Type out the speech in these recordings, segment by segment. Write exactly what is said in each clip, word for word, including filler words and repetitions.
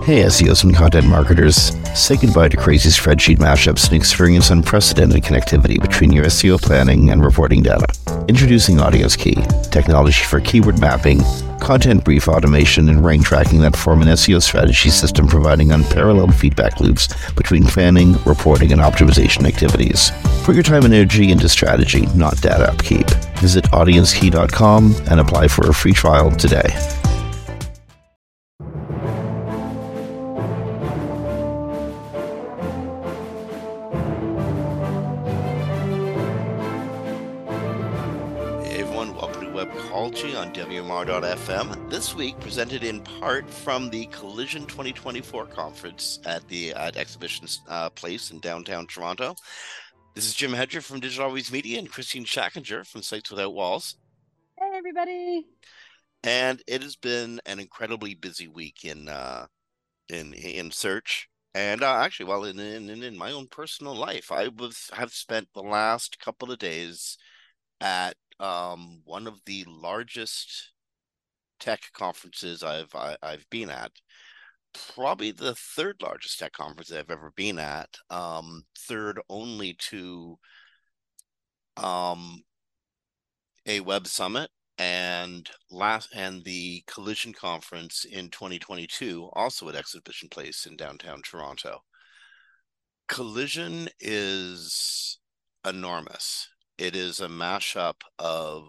Hey S E Os and content marketers, say goodbye to crazy spreadsheet mashups and experience unprecedented connectivity between your S E O planning and reporting data. Introducing Audience Key, technology for keyword mapping, content brief automation, and rank tracking that form an S E O strategy system providing unparalleled feedback loops between planning, reporting, and optimization activities. Put your time and energy into strategy, not data upkeep. Visit audience key dot com and apply for a free trial today. On W M R dot F M. This week presented in part from the Collision twenty twenty-four conference at the at Exhibition uh, Place in downtown Toronto. This is Jim Hedger from Digital Always Media and Christine Schackinger from Sites Without Walls. Hey, everybody. And it has been an incredibly busy week in uh, in in search. And uh, actually, well, in, in in my own personal life, I was have spent the last couple of days at um, one of the largest tech conferences I've I, I've been at, probably the third largest tech conference I've ever been at, um, third only to um, a web summit and last and the Collision conference in twenty twenty-two, also at Exhibition Place in downtown Toronto. Collision is enormous. It is a mashup of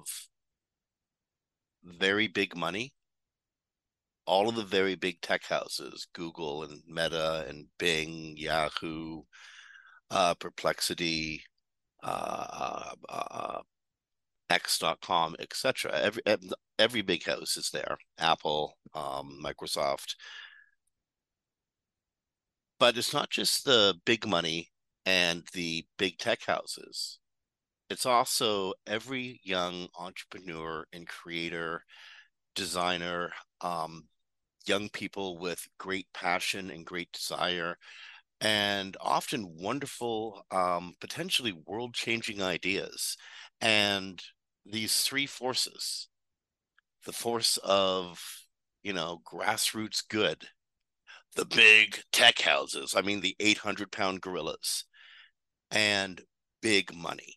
very big money, all of the very big tech houses, Google and Meta and Bing, Yahoo, uh, Perplexity, uh, uh, X dot com, et cetera. Every every big house is there. Apple, um, Microsoft. But it's not just the big money and the big tech houses. It's also every young entrepreneur and creator, designer, um, young people with great passion and great desire, and often wonderful, um, potentially world-changing ideas. And these three forces, the force of, you know, grassroots good, the big tech houses, I mean, the eight hundred pound gorillas, and big money.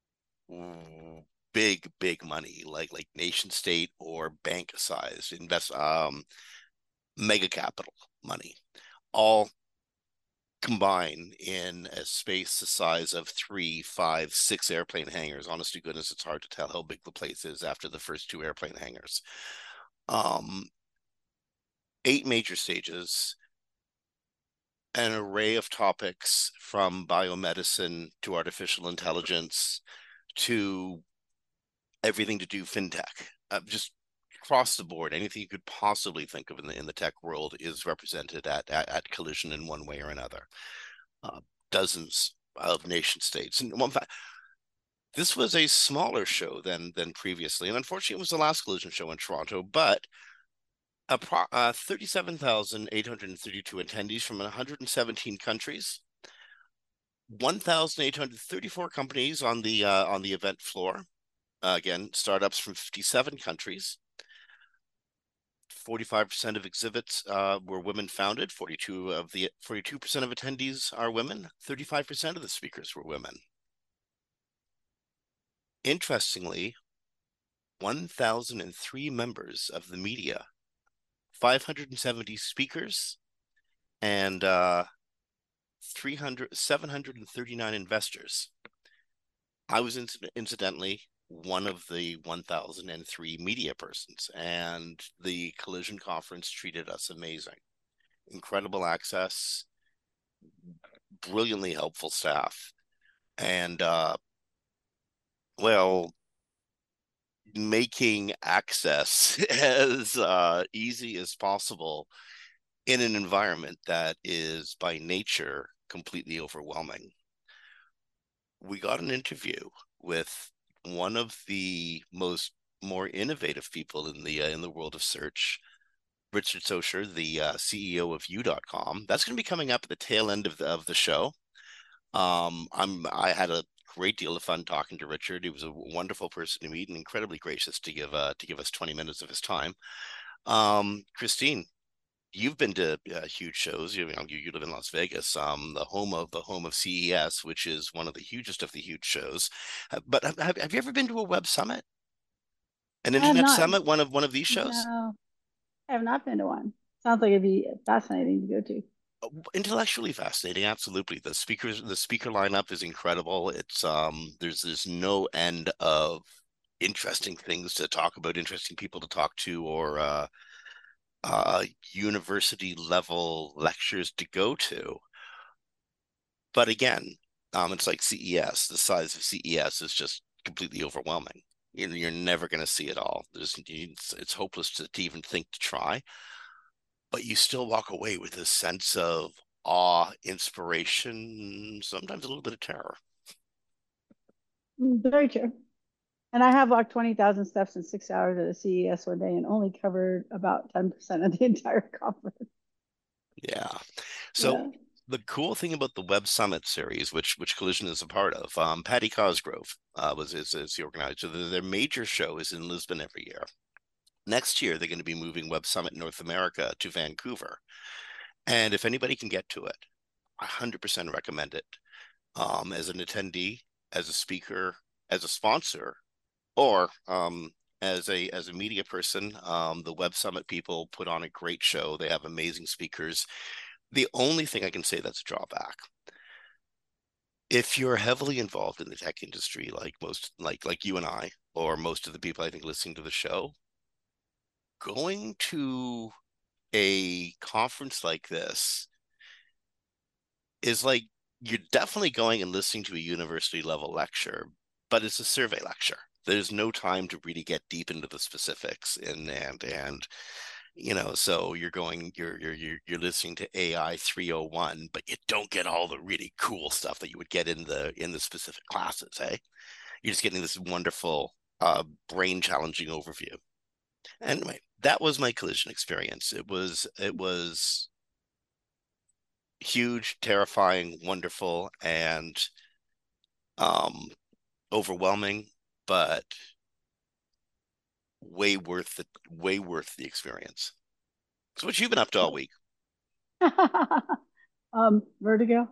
Big, big money, like like nation state or bank size invest, um, mega capital money, all combine in a space the size of three, five, six airplane hangars. Honest to goodness, it's hard to tell how big the place is after the first two airplane hangars. Um, eight major stages, an array of topics from biomedicine to artificial intelligence to everything to do fintech, uh, just across the board. Anything you could possibly think of in the in the tech world is represented at at, at Collision in one way or another. Uh, dozens of nation states, and one fact, this was a smaller show than than previously, and unfortunately, it was the last Collision show in Toronto. But a pro, uh, thirty-seven thousand eight hundred thirty-two attendees from one hundred seventeen countries. one thousand eight hundred thirty-four companies on the uh, on the event floor. Uh, again, startups from fifty-seven countries. forty-five percent of exhibits uh, were women founded. forty-two of the forty-two percent of attendees are women. thirty-five percent of the speakers were women. Interestingly, one thousand three members of the media, five hundred seventy speakers, and uh, three hundred, seven hundred thirty-nine investors. I was inc- incidentally one of the one thousand three media persons, and the Collision conference treated us amazing. Incredible access, brilliantly helpful staff, and uh, well, making access as uh, easy as possible in an environment that is by nature completely overwhelming. We got an interview with one of the most more innovative people in the uh, in the world of search, Richard Socher, the uh, C E O of U dot com. That's going to be coming up at the tail end of the of the show. Um, I'm I had a great deal of fun talking to Richard. He was a wonderful person to meet and incredibly gracious to give uh, to give us twenty minutes of his time. Um, Christine, you've been to uh, huge shows. You know, you, you live in Las Vegas, um, the home of the home of C E S, which is one of the hugest of the huge shows. Uh, but have, have you ever been to a web summit, an I have internet not. summit, one of one of these shows? No, I have not been to one. Sounds like it'd be fascinating to go to. Intellectually fascinating, absolutely. The speakers, the speaker lineup is incredible. It's um, there's there's no end of interesting things to talk about, interesting people to talk to, or uh, uh, university level lectures to go to. But again, um, it's like C E S. The size of C E S is just completely overwhelming. You know, you're never going to see it all. There's it's, it's hopeless to, to even think to try. But you still walk away with a sense of awe, inspiration, sometimes a little bit of terror. Mm, very true. And I have walked twenty thousand steps in six hours at a C E S one day and only covered about ten percent of the entire conference. Yeah. So Yeah. the cool thing about the Web Summit series, which which Collision is a part of, um, Patty Cosgrove uh, was is, is the organizer. Their major show is in Lisbon every year. Next year, they're going to be moving Web Summit North America to Vancouver. And if anybody can get to it, I one hundred percent recommend it. Um, as an attendee, as a speaker, as a sponsor, or um, as a as a media person. Um, the Web Summit people put on a great show. They have amazing speakers. The only thing I can say that's a drawback, if you're heavily involved in the tech industry, like most, like like you and I, or most of the people I think listening to the show, going to a conference like this is like you're definitely going and listening to a university level lecture, but it's a survey lecture. There's no time to really get deep into the specifics, and and and you know, so you're going, you're you're you're you're listening to A I three oh one, but you don't get all the really cool stuff that you would get in the in the specific classes. Hey, you're just getting this wonderful, uh, brain challenging overview. Anyway, that was my Collision experience. It was it was huge, terrifying, wonderful, and um, overwhelming, but way worth the way worth the experience. So, what you've been up to all week? um, vertigo.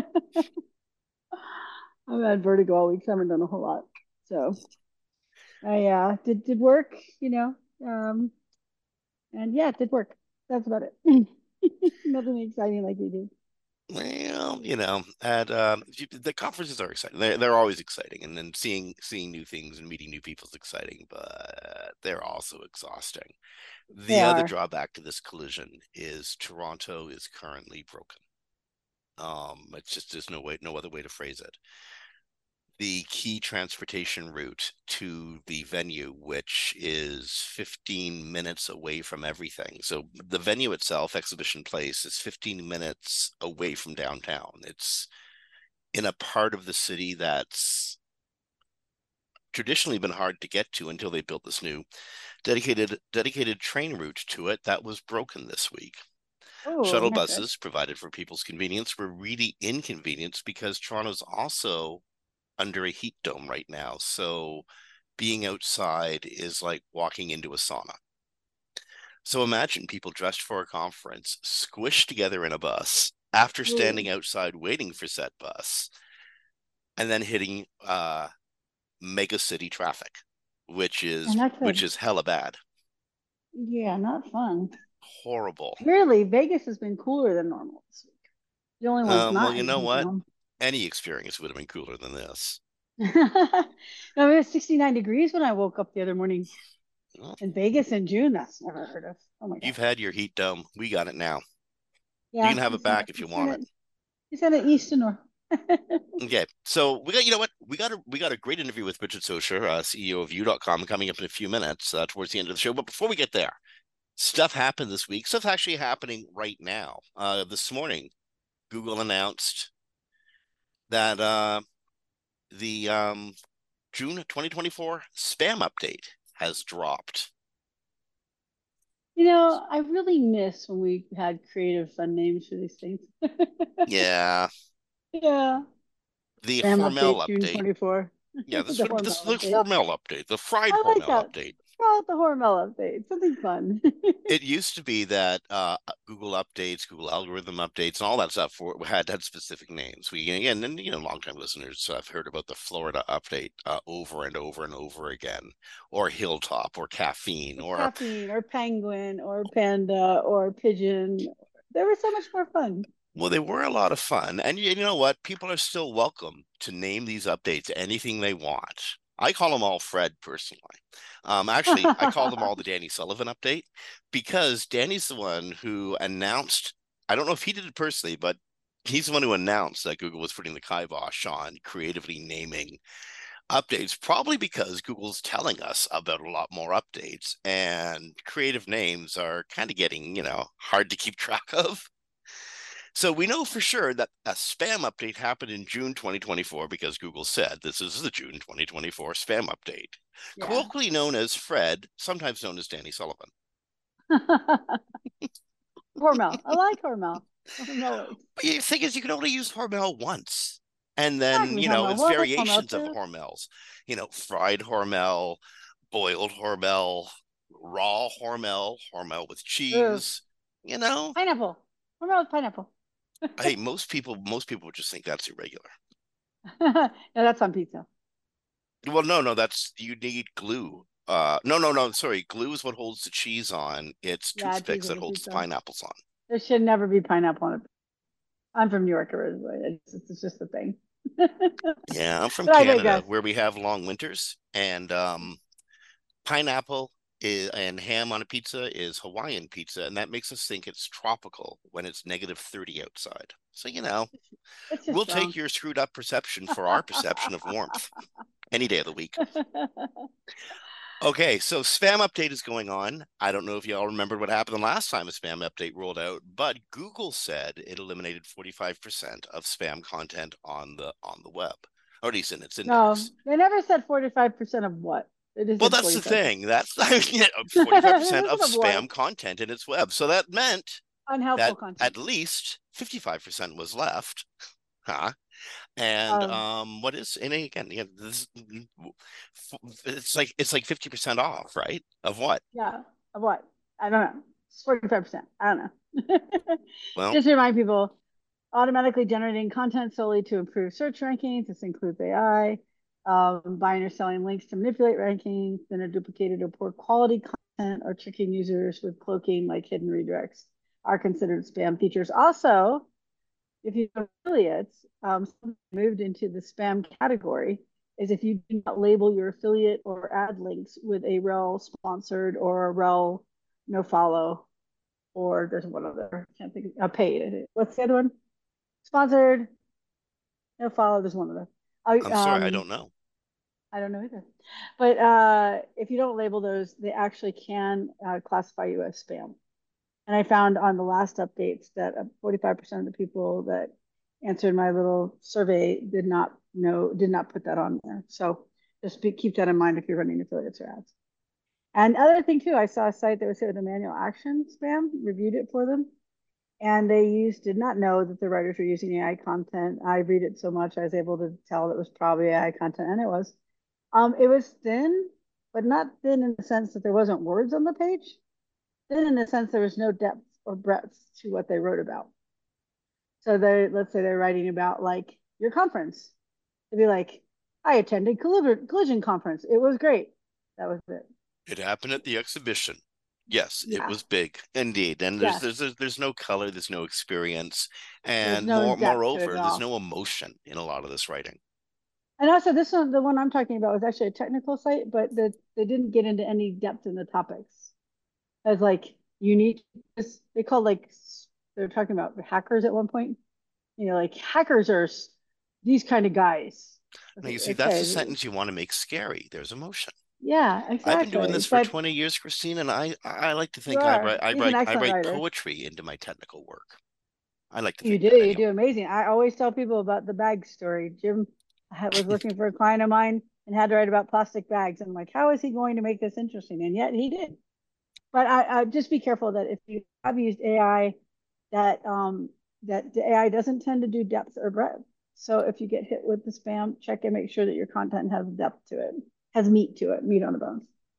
I've had vertigo all week. So I haven't done a whole lot. So I uh, did did work, you know, um, and yeah, it did work. That's about it. Nothing exciting like you do. Well, you know, at um, the conferences are exciting. They're they're always exciting, and then seeing seeing new things and meeting new people is exciting, but they're also exhausting. They The other are. drawback to this collision is Toronto is currently broken. Um, it's just there's no way, no other way to phrase it. The key transportation route to the venue, which is fifteen minutes away from everything. So the venue itself, Exhibition Place, is fifteen minutes away from downtown. It's in a part of the city that's traditionally been hard to get to until they built this new dedicated dedicated train route to it that was broken this week. Oh, Shuttle not good. buses provided for people's convenience were really inconvenienced because Toronto's also under a heat dome right now. So being outside is like walking into a sauna. So imagine people dressed for a conference, squished together in a bus after Ooh. standing outside waiting for said bus, and then hitting uh, mega city traffic, which And is that which could, is hella bad, yeah, not fun. horrible. Really, Vegas has been cooler than normal this week. The only one's Um, well, not you in the know heat what? dome. Any experience would have been cooler than this. No, it was sixty-nine degrees when I woke up the other morning Well, in Vegas in June. That's never heard of. Oh my you've God. had your heat dome. We got it now. You Yeah, can have you it sent back it. if You you sent want it. it. You sent it east to north. Okay, so we got, you know what, we got a we got a great interview with Richard Socher, uh, C E O of U dot com, coming up in a few minutes uh, towards the end of the show. But before we get there, stuff happened this week. Stuff actually happening right now. Uh, this morning, Google announced that uh, the um, June twenty twenty-four spam update has dropped. You know, I really miss when we had creative, fun names for these things. Yeah, Yeah. the Spam Hormel update, June update. twenty-fourth. Yeah, this The would this Hormel the update. Hormel update, the fried I like Hormel that. update. call it the Hormel update. Something fun. It used to be that uh, Google updates, Google algorithm updates, and all that stuff for, had had specific names. We again, and you know, longtime listeners have heard about the Florida update uh, over and over and over again, or Hilltop, or Caffeine, or Caffeine, or Penguin, or Panda, or Pigeon. They were so much more fun. Well, they were a lot of fun. And you know what? People are still welcome to name these updates anything they want. I call them all Fred personally. Um, actually, I call them all the Danny Sullivan update because Danny's the one who announced, I don't know if he did it personally, but he's the one who announced that Google was putting the kibosh on creatively naming updates, probably because Google's telling us about a lot more updates and creative names are kind of getting, you know, hard to keep track of. So we know for sure that a spam update happened in June twenty twenty-four because Google said this is the June twenty twenty-four spam update. Yeah. Colloquially known as Fred, sometimes known as Danny Sullivan. Hormel. I like Hormel. Hormel. But the thing is, you can only use Hormel once. And then, exactly, you know, Hormel. It's what variations of Hormels. You know, fried Hormel, boiled Hormel, raw Hormel, Hormel with cheese, Ugh. You know. Pineapple. Hormel with pineapple. Hey, most people, most people would just think that's irregular. No, that's on pizza. Well, no, no, that's you need glue. Uh, no, no, no. Sorry, glue is what holds the cheese on. It's yeah, toothpicks that holds pizza. The pineapples on. There should never be pineapple on it. I'm from New York originally. It's, it's just a thing. Yeah, I'm from but Canada, where we have long winters, and um, pineapple is, and ham on a pizza is Hawaiian pizza, and that makes us think it's tropical when it's negative thirty outside. So, you know, we'll wrong. Take your screwed up perception for our perception of warmth any day of the week. Okay, so spam update is going on. I don't know if y'all remembered what happened the last time a spam update rolled out, but Google said it eliminated forty-five percent of spam content on the on the web, or at least in its index. No, they never said forty-five percent of what. Well, that's forty-five percent. The thing. That's I mean, forty-five percent of spam content in its web. So that meant unhelpful that content. At least fifty-five percent was left. Huh? And um, um, what is and again? Yeah, this, it's like it's like fifty percent off, right? Of what? Yeah, of what? I don't know. It's forty-five percent. I don't know. Well, just to remind people, automatically generating content solely to improve search rankings. This includes A I. Um, buying or selling links to manipulate rankings, then a duplicated or poor quality content, or tricking users with cloaking like hidden redirects are considered spam features. Also, if you have affiliates, um, moved into the spam category is if you do not label your affiliate or ad links with a rel sponsored or a rel no follow, or there's one other, I can't think of, a paid. What's the other one? Sponsored, no follow, there's one other. I'm sorry, um, I don't know. I don't know either. But uh, if you don't label those, they actually can uh, classify you as spam. And I found on the last updates that forty-five percent of the people that answered my little survey did not know, did not put that on there. So just be, keep that in mind if you're running affiliates or ads. And other thing too, I saw a site that was hit with a manual action spam, reviewed it for them. And they used, did not know that the writers were using A I content. I read it so much, I was able to tell it was probably A I content, and it was. Um, it was thin, but not thin in the sense that there wasn't words on the page. Thin in the sense there was no depth or breadth to what they wrote about. So they, let's say they're writing about like your conference. It'd be like, I attended Collision Conference. It was great. That was it. It happened at the exhibition. Yes, yeah. It was big indeed, and there's, yes. there's there's there's no color, there's no experience, and no more, moreover, there's no emotion in a lot of this writing. And also, this one, the one I'm talking about, was actually a technical site, but the, they didn't get into any depth in the topics. As like you need this, they called like they're talking about hackers at one point. You know, like hackers are these kind of guys. Now you see, okay. That's a sentence you want to make scary. There's emotion. Yeah, exactly. I've been doing this for but twenty years, Christine, and I I like to think I write I write I write writer. poetry into my technical work. I like to think you do you do amazing. I always tell people about the bag story. Jim was working for a client of mine and had to write about plastic bags. And I'm like, how is he going to make this interesting? And yet he did. But I, I just be careful that if you have used A I, that um that the A I doesn't tend to do depth or breadth. So if you get hit with the spam, check and make sure that your content has depth to it. Has meat to it, meat on the bones.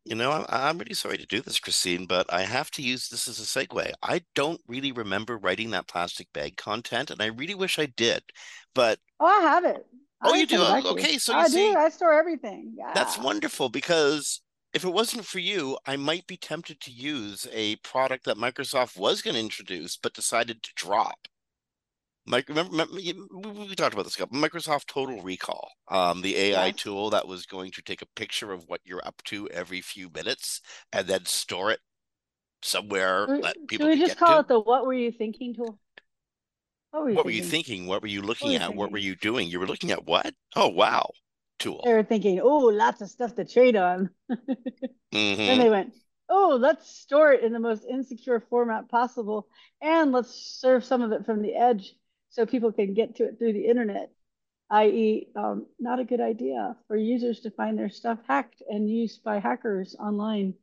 You know, I'm, I'm really sorry to do this, Christine, but I have to use this as a segue. I don't really remember writing that plastic bag content, and I really wish I did. But Oh, I have it. oh, I you can do? send it back to you. Okay, so you I do. see, I store everything. that's Yeah. wonderful because if it wasn't for you, I might be tempted to use a product that Microsoft was going to introduce but decided to drop. Mike, remember, remember we talked about this couple. Microsoft Total Recall, um, the A I Yes. tool that was going to take a picture of what you're up to every few minutes and then store it somewhere Should that we, should people we could just get call to. it the what were you thinking tool? What were you What were you thinking? thinking? What were you What were looking you at? What were thinking? you doing? You were looking at what? Oh, wow. Tool. They were thinking, oh, lots of stuff to trade on. Then Mm-hmm. they went, oh, let's store it in the most insecure format possible, and let's serve some of it from the edge so people can get to it through the internet, i e, um, not a good idea for users to find their stuff hacked and used by hackers online.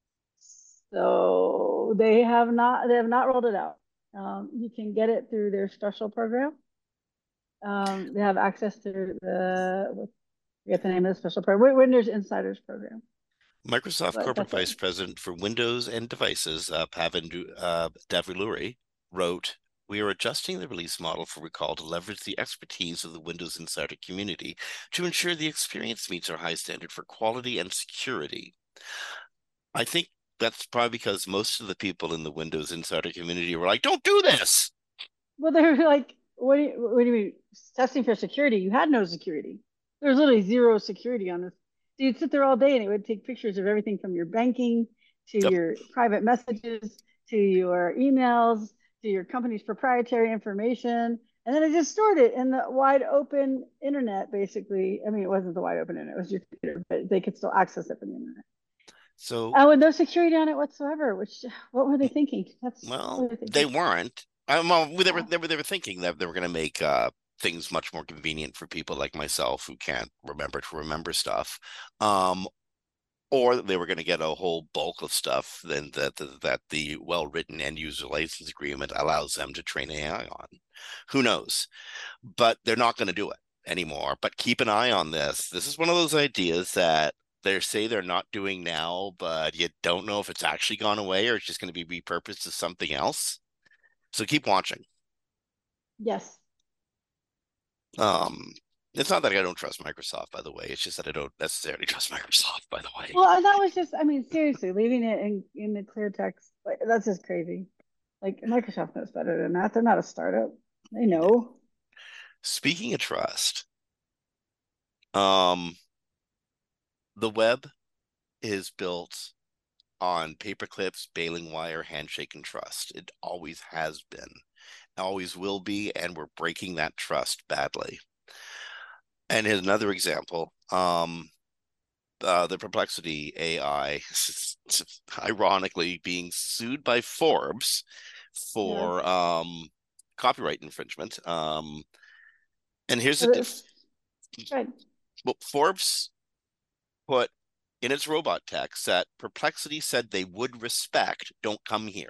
So they have not they have not rolled it out. Um, you can get it through their special program. Um, they have access to the what, I forget the name of the special program, Windows Insiders program. Microsoft But Corporate that's it. Vice President for Windows and Devices, uh, Pavan uh, Davuluri, wrote, "We are adjusting the release model for Recall to leverage the expertise of the Windows Insider community to ensure the experience meets our high standard for quality and security." I think that's probably because most of the people in the Windows Insider community were like, "Don't do this." Well, they're like, what do you, what do you mean testing for security? You had no security. There was literally zero security on this. So you'd sit there all day and it would take pictures of everything from your banking to Yep. your private messages to your emails to your company's proprietary information. And then it just stored it in the wide open internet, basically. I mean, it wasn't the wide open internet, it was your computer, but they could still access it from the internet. So, And with no security on it whatsoever, which, what were they thinking? That's what well, were they they thinking? weren't. Um, well, they were Yeah. they were they were thinking that they were going to make uh, things much more convenient for people like myself who can't remember to remember stuff. Um, or they were going to get a whole bulk of stuff then that that, that the well-written end user license agreement allows them to train A I on. Who knows? But they're not going to do it anymore. But keep an eye on this. This is one of those ideas that they say they're not doing now, but you don't know if it's actually gone away or it's just going to be repurposed as something else. So keep watching. Yes. Um, it's not that I don't trust Microsoft, by the way. It's just that I don't necessarily trust Microsoft, by the way. Well, and that was just, I mean, seriously, leaving it in, in the clear text, like, that's just crazy. Like, Microsoft knows better than that. They're not a startup. They Yeah. know. Speaking of trust, um, the web is built on paper clips, baling wire, handshake, and trust. It always has been, always will be, and we're breaking that trust badly. And here's another example. Um, uh, the Perplexity A I, ironically, being sued by Forbes Yes. for um, copyright infringement. Um, and here's the But diff. it's good. Well, Forbes put in its robot text that Perplexity said they would respect, don't come here.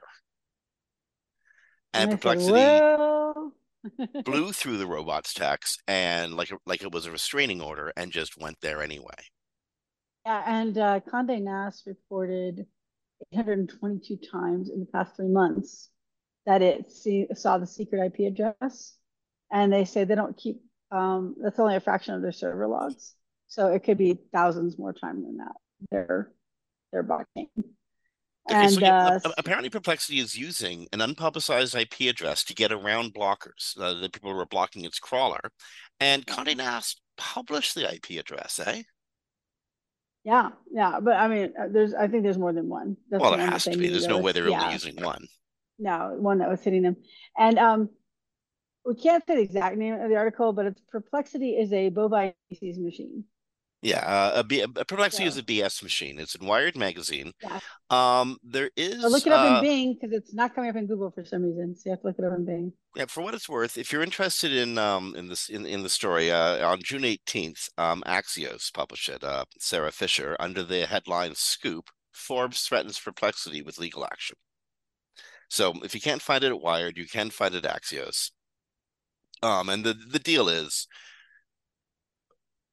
And And they said, Perplexity well, blew through the robot's text and like like it was a restraining order and just went there anyway. yeah. And uh, Condé Nast reported eight hundred twenty-two times in the past three months that it see, saw the secret I P address. And they say they don't keep, um, that's only a fraction of their server logs. So it could be thousands more time than that. They're, they're blocking. Okay, so And yeah, uh, apparently Perplexity is using an unpublicized I P address to get around blockers. Uh, the people were blocking its crawler, and yeah, Condé Nast published the I P address, eh? yeah, yeah. But I mean, uh, there's, I think there's more than one. That's Well, the there one that has they to be. knew There's that no was, way they're only yeah, using one. no, one that was hitting them. And um, we can't say the exact name of the article, but it's Perplexity is a bovine species machine. Yeah, uh, a, B, a Perplexity is So a B S machine. It's in Wired magazine. yeah. Um, there Or is look it up in uh, Bing because it's not coming up in Google for some reason. So you have to look it up in Bing. yeah, for what it's worth, if you're interested in um in this in, in the story, uh, on June eighteenth, um, Axios published it. Uh, Sarah Fisher under the headline "Scoop: Forbes threatens Perplexity with legal action." So if you can't find it at Wired, you can find it at Axios. Um, and the the deal is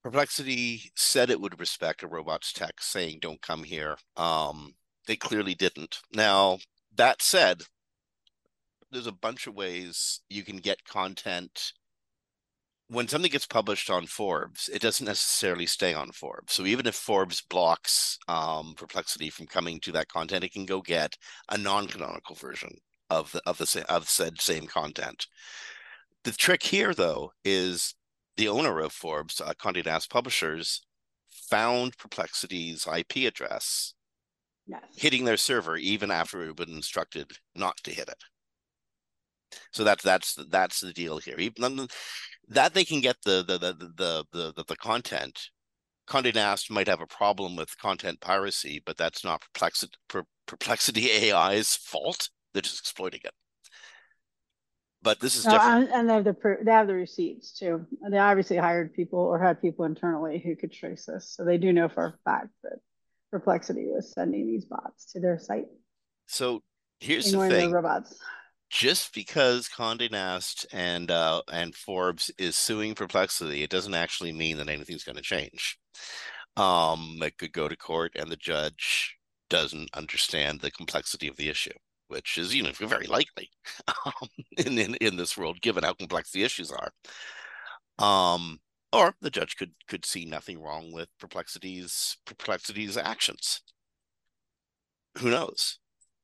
Perplexity said it would respect a robot's text saying, don't come here. Um, they clearly didn't. Now, that said, there's a bunch of ways you can get content. When something gets published on Forbes, it doesn't necessarily stay on Forbes. So even if Forbes blocks um, Perplexity from coming to that content, it can go get a non-canonical version of the of the of said same content. The trick here, though, is the owner of Forbes, uh, Condé Nast Publishers, found Perplexity's I P address, yes, hitting their server even after it had been instructed not to hit it. So that's that's that's the deal here. Even that they can get the the the the the, the, the content. Condé Nast might have a problem with content piracy, but that's not Perplexity, Perplexity A I's fault. They're just exploiting it. But this is no, different. and, and they have the they have the receipts too. They obviously hired people or had people internally who could trace this, so they do know for a fact that Perplexity was sending these bots to their site, So here's the ignoring their thing. robots. Just because Condé Nast and uh, and Forbes is suing Perplexity, it doesn't actually mean that anything's going to change. Um, it could go to court, and the judge doesn't understand the complexity of the issue, which is, you know, very likely um, in, in in this world, given how complex the issues are. Um, or the judge could could see nothing wrong with Perplexity's Perplexity's actions. Who knows?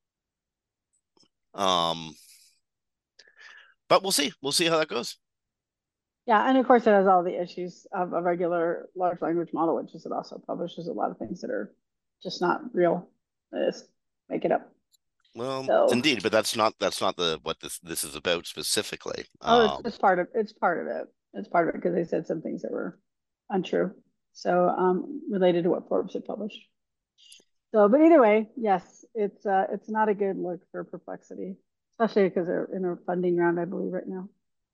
Um, but we'll see. We'll see how that goes. Yeah, and of course it has all the issues of a regular large language model, which is it also publishes a lot of things that are just not real. They just make it up. Well, So, indeed, but that's not that's not the what this this is about specifically. oh, it's, Um, it's part of it's part of it. It's part of it because they said some things that were untrue. So, um, related to what Forbes had published. So, but either way, yes, it's uh, it's not a good look for Perplexity, especially because they're in a funding round, I believe, right now.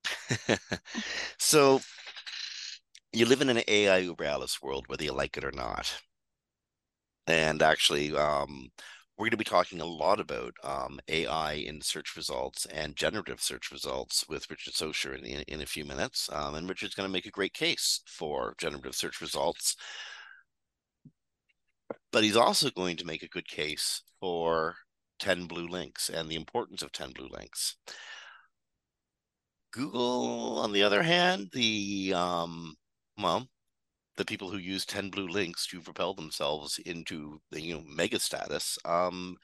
so you live in an A I uber Alice world, whether you like it or not. And actually, um, we're going to be talking a lot about um, A I in search results and generative search results with Richard Socher in, in, in a few minutes. Um, and Richard's going to make a great case for generative search results, but he's also going to make a good case for ten blue links and the importance of ten blue links. Google, on the other hand, the um, well, the people who use ten blue links to propel themselves into the, you know, mega status, um,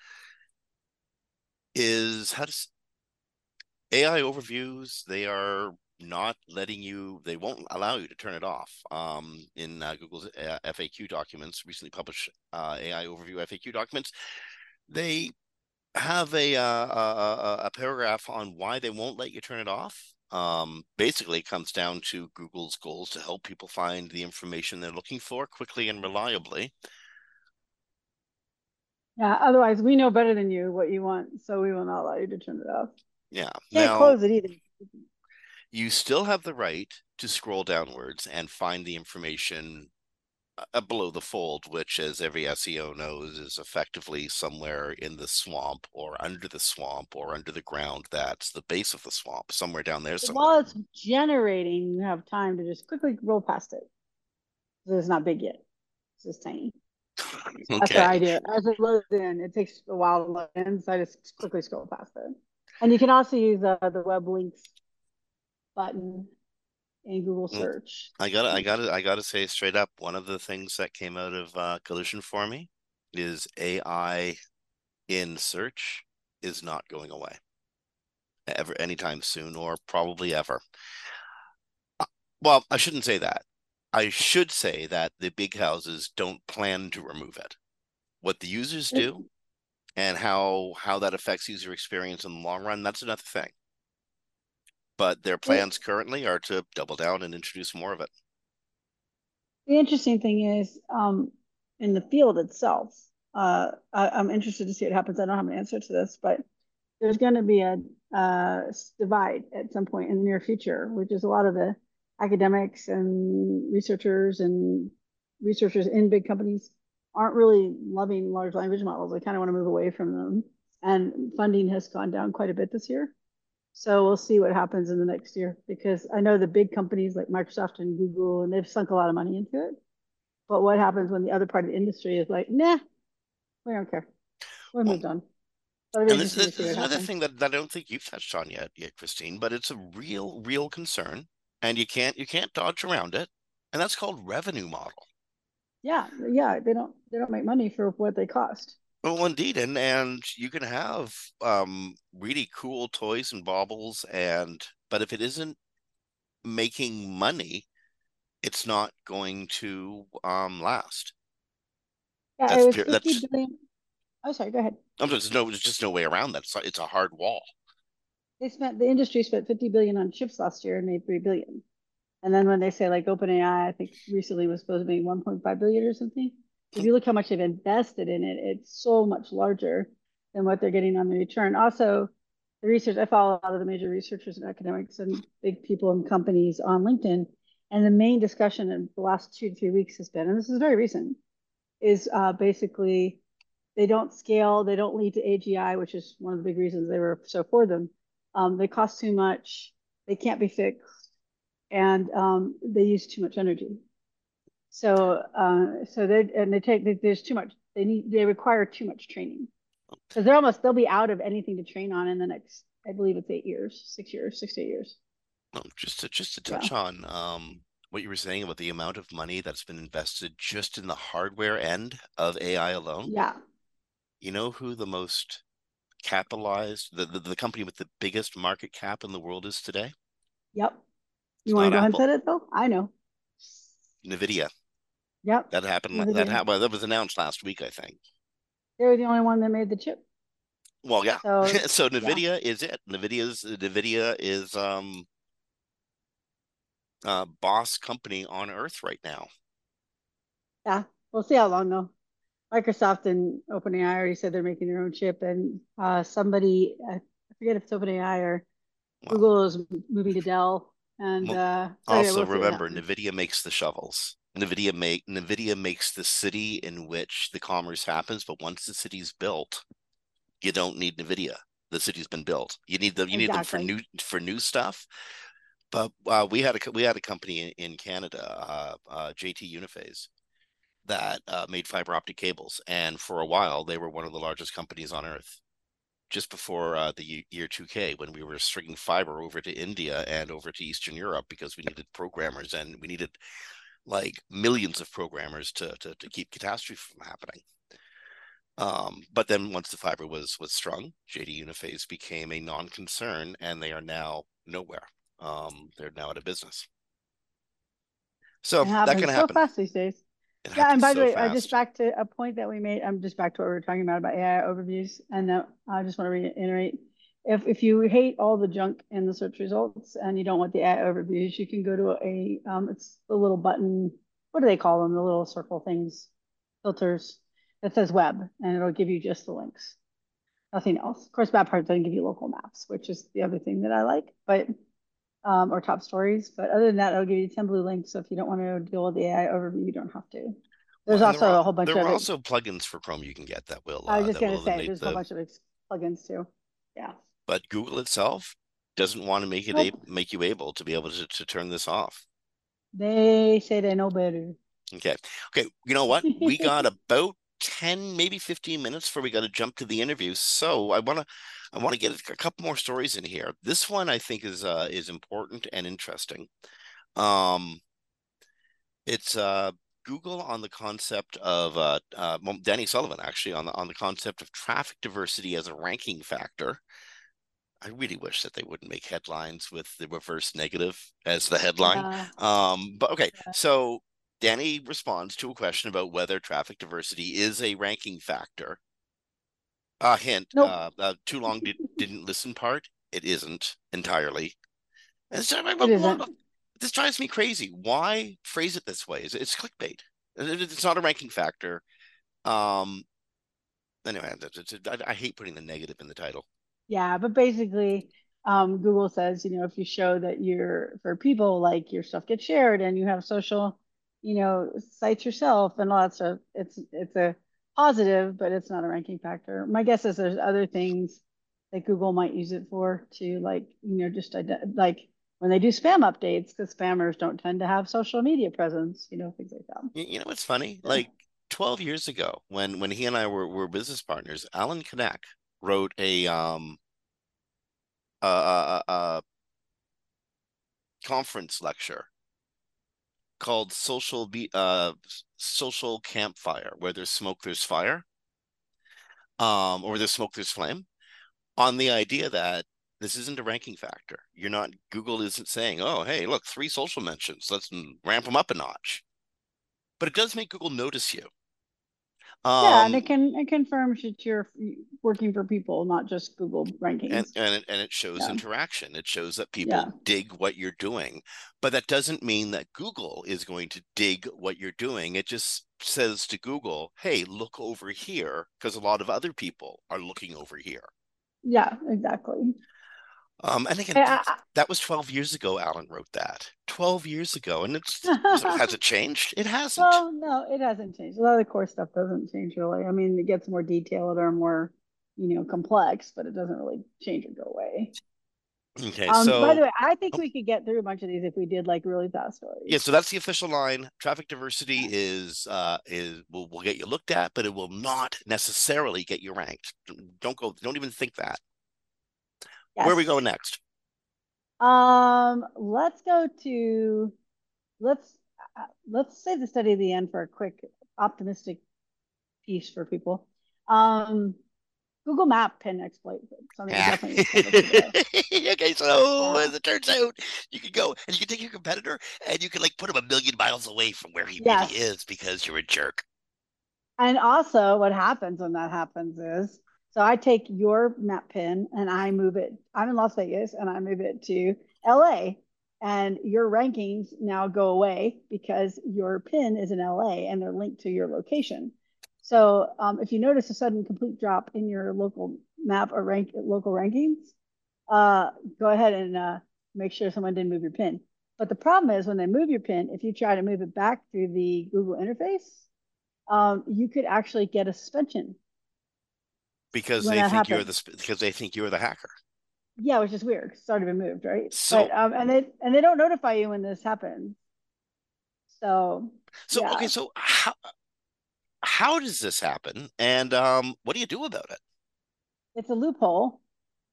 is how to A I overviews. They are not letting you, they won't allow you to turn it off. Um, in uh, Google's uh, F A Q documents, recently published uh, A I overview F A Q documents, they have a, uh, a a paragraph on why they won't let you turn it off. Um, basically, it comes down to Google's goals to help people find the information they're looking for quickly and reliably. Yeah, otherwise we know better than you what you want, so we will not allow you to turn it off. Yeah. Can't Now, close it either. you still have the right to scroll downwards and find the information uh, below the fold, which, as every S E O knows, is effectively somewhere in the swamp or under the swamp or under the ground. That's the base of the swamp, somewhere down there somewhere. While it's generating, you have time to just quickly roll past it. It's not big yet. It's just tiny. That's what Okay. I do. As it loads in, it takes a while to load in, so I just quickly scroll past it. And you can also use uh, the web links button in Google search. I gotta, I gotta, I gotta say straight up, one of the things that came out of uh, Collision for me is A I in search is not going away ever, anytime soon, or probably ever. Uh, Well, I shouldn't say that. I should say that the big houses don't plan to remove it. What the users do and how how that affects user experience in the long run, that's another thing. But their It, plans currently are to double down and introduce more of it. the interesting thing is, um, in the field itself, uh, I, I'm interested to see what happens. I don't have an answer to this, but there's going to be a uh, divide at some point in the near future, which is a lot of the academics and researchers and researchers in big companies aren't really loving large language models. They kind of want to move away from them. And funding has gone down quite a bit this year. So we'll see what happens in the next year because I know the big companies like Microsoft and Google, and they've sunk a lot of money into it. But what happens when the other part of the industry is like, nah, we don't care. We Well, moved on. So it'll be and this, interesting to this, see this is what another happens. thing that, that I don't think you've touched on yet, yet, Christine, but it's a real, real concern, and you can't you can't dodge around it, and that's called revenue model. Yeah, yeah, they don't they don't make money for what they cost. Well, indeed, and and you can have um really cool toys and baubles, and but if it isn't making money, it's not going to um last. Yeah, it That's was pure. fifty That's billion. Oh, sorry, go ahead. there's no there's just no way around that. It's, it's a hard wall. They spent the industry spent fifty billion on chips last year and made three billion. And then when they say like OpenAI, I think recently was supposed to be one point five billion or something. If you look how much they've invested in it, it's so much larger than what they're getting on the return. Also, the research, I follow a lot of the major researchers and academics and big people and companies on LinkedIn. And the main discussion in the last two to three weeks has been, and this is very recent, is uh, basically they don't scale, they don't lead to A G I, which is one of the big reasons they were so for them. Um, they cost too much, they can't be fixed, and um, they use too much energy. So, uh, so they and they take they, there's too much. They need they require too much training because they're almost they'll be out of anything to train on in the next, I believe it's eight years, six years, six to eight years. No, just to just to Yeah, touch on um what you were saying about the amount of money that's been invested just in the hardware end of A I alone. yeah, You know who the most capitalized, the, the, the company with the biggest market cap in the world is today? yep. You It's want to not go ahead and Apple. set it though? I know. Nvidia. Yep, That happened. That Nvidia. happened. Well, that was announced last week, I think. They were the only one that made the chip. Well, yeah. So So yeah, Nvidia is it. Nvidia's Nvidia is um uh boss company on earth right now. yeah. We'll see how long though. Microsoft and OpenAI already said they're making their own chip, and uh, somebody I forget if it's OpenAI or Well, Google is moving to Dell, and well, uh, so anyway, also we'll see what remember happens. Nvidia makes the shovels. Nvidia make Nvidia makes the city in which the commerce happens, but once the city's built, you don't need Nvidia. The city's been built. You need them. You need them for Exactly. new for new stuff. But uh, we had a we had a company in, in Canada, uh, uh, J T Uniphase, that uh, made fiber optic cables, and for a while they were one of the largest companies on earth. Just before uh, the year two K, when we were stringing fiber over to India and over to Eastern Europe because we needed programmers and we needed like millions of programmers to to, to keep catastrophe from happening. Um, but then once the fiber was was strung, J D Uniphase became a non-concern, and they are now nowhere. Um, they're now out of business. So It that can happens so happen. fast these days. It Yeah, and happens by the so way, I just fast. back to a point that we made. I'm just back to what we were talking about about A I overviews, and uh, I just want to reiterate: if if you hate all the junk in the search results and you don't want the A I overviews, you can go to a um, it's the little button. What do they call them? The little circle things, filters that says web, and it'll give you just the links, nothing else. Of course, Mapart doesn't give you local maps, which is the other thing that I like, but um, or top stories. But other than that, it'll give you ten blue links. So if you don't want to deal with the A I overview, you don't have to. Well, There's and there also are a whole bunch there of are it. also plugins for Chrome you can get that will I was uh, just that gonna will say eliminate there's a whole the. bunch of ex- plugins too. Yeah. But Google itself doesn't want to make it a Nope. make you able to be able to, to turn this off. They say they know better. Okay. Okay. You know what? We got about ten, maybe fifteen minutes before we got to jump to the interview. So I want to I want to get a couple more stories in here. This one I think is uh is important and interesting. Um it's uh Google on the concept of uh, uh well, Danny Sullivan actually on the on the concept of traffic diversity as a ranking factor. I really wish that they wouldn't make headlines with the reverse negative as the headline. Yeah. Um, but okay, so Danny responds to a question about whether traffic diversity is a ranking factor. Uh, hint, Nope. uh, uh, too long did, didn't listen part. It isn't entirely. And so, It isn't. this drives me crazy. Why phrase it this way? It's, it's clickbait. It's not a ranking factor. Um, anyway, I, I hate putting the negative in the title. Yeah, but basically, um, Google says, you know, if you show that you're for people like your stuff gets shared and you have social, you know, sites yourself and all that stuff, it's it's a positive, but it's not a ranking factor. My guess is there's other things that Google might use it for to like, you know, just like when they do spam updates, because spammers don't tend to have social media presence, you know, things like that. You, you know what's funny? So, Like twelve years ago, when when he and I were, were business partners, Alan Knack wrote a um a, a, a conference lecture called social be uh social campfire, where there's smoke there's fire, um or where there's smoke there's flame, on the idea that this isn't a ranking factor. You're not, Google isn't saying, oh hey, look, three social mentions, let's ramp them up a notch, but it does make Google notice you. yeah, and um it can it confirms that you're working for people, not just Google and rankings. and it, and it shows Yeah, interaction. It shows that people yeah, dig what you're doing, but that doesn't mean that Google is going to dig what you're doing. It just says to Google, hey, look over here, because a lot of other people are looking over here. yeah, exactly. Um, and again, I, that was twelve years ago. Alan wrote that twelve years ago, and it's, I, has it changed? It hasn't. well, no, it hasn't changed. A lot of the core stuff doesn't change really. I mean, it gets more detailed or more, you know, complex, but it doesn't really change or go away. Okay, Um, by the so way, I think oh, we could get through a bunch of these if we did like really fast yeah, stories. so that's the official line. Traffic diversity Yeah. is uh is will will get you looked at, but it will not necessarily get you ranked. Don't go, don't even think that. Where are we going Yes. next? Um, let's go to let's uh, let's save the study at the end for a quick optimistic piece for people. Um, Google Map pin exploit, something we Yeah. definitely need to cover today. Okay, so Yeah. as it turns out, you can go and you can take your competitor and you can like put him a million miles away from where he really Yes. is because you're a jerk. And also, what happens when that happens is, so I take your map pin and I move it. I'm in Las Vegas and I move it to L A, and your rankings now go away because your pin is in L A and they're linked to your location. So um, if you notice a sudden complete drop in your local map or rank local rankings, uh, go ahead and uh, make sure someone didn't move your pin. But the problem is when they move your pin, if you try to move it back through the Google interface, um, you could actually get a suspension Because when they that think you're happens. the because they think you're the hacker. Yeah, which is weird. It's already been moved, right? But So um, and they and they don't notify you when this happens. So so okay, yeah, so how how does this happen? And um what do you do about it? it's a loophole,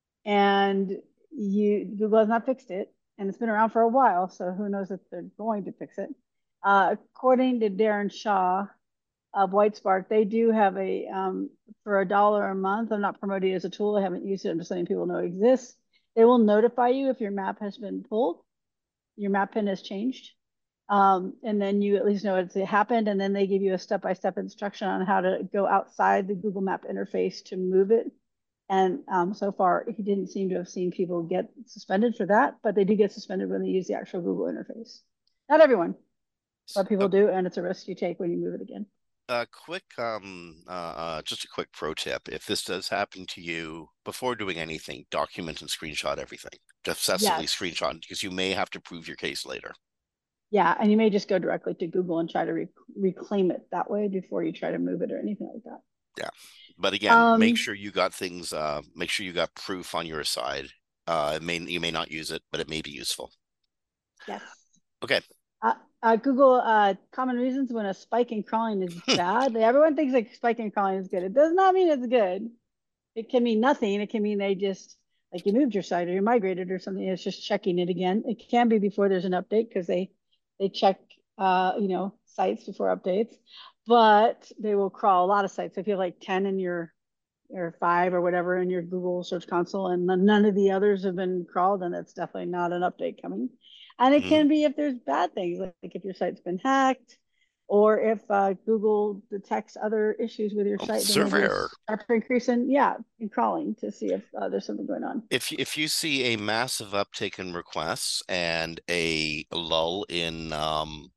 and you Google has not fixed it, and it's been around for a while. So who knows if they're going to fix it? Uh, according to Darren Shaw of Whitespark, they do have a um, for a dollar a month. I'm not promoting it as a tool. I haven't used it. I'm just letting people know it exists. They will notify you if your map has been pulled, your map pin has changed. Um, and then you at least know it's it happened. And then they give you a step-by-step instruction on how to go outside the Google Map interface to move it. And um, so far, he didn't seem to have seen people get suspended for that, but they do get suspended when they use the actual Google interface. Not everyone, but people A, do, and it's a risk you take when you move it again. a quick um uh, uh just a quick pro tip. If this does happen to you, before doing anything, document and screenshot everything. Obsessively Yes. screenshot, because you may have to prove your case later. Yeah, and you may just go directly to Google and try to re reclaim it that way before you try to move it or anything like that. Yeah. But again, make Um, sure you got things, uh, make sure you got proof on your side. Uh, it may, you may not use it, but it may be useful. yes. Okay. Uh, uh, Google uh, common reasons when a spike in crawling is bad. Everyone thinks like spike in crawling is good. It does not mean it's good. It can mean nothing. It can mean they just like you moved your site or you migrated or something. It's just checking it again. It can be before there's an update because they they check uh, you know sites before updates, but they will crawl a lot of sites. So if you have like ten in your or five or whatever in your Google Search Console, and none of the others have been crawled, then that's definitely not an update coming. And it Mm-hmm. can be if there's bad things, like, like if your site's been hacked, or if uh, Google detects other issues with your Oh, site, they may server do a error. sharp increase in yeah in crawling to see if uh, there's something going on. If if you see a massive uptake in requests and a lull in um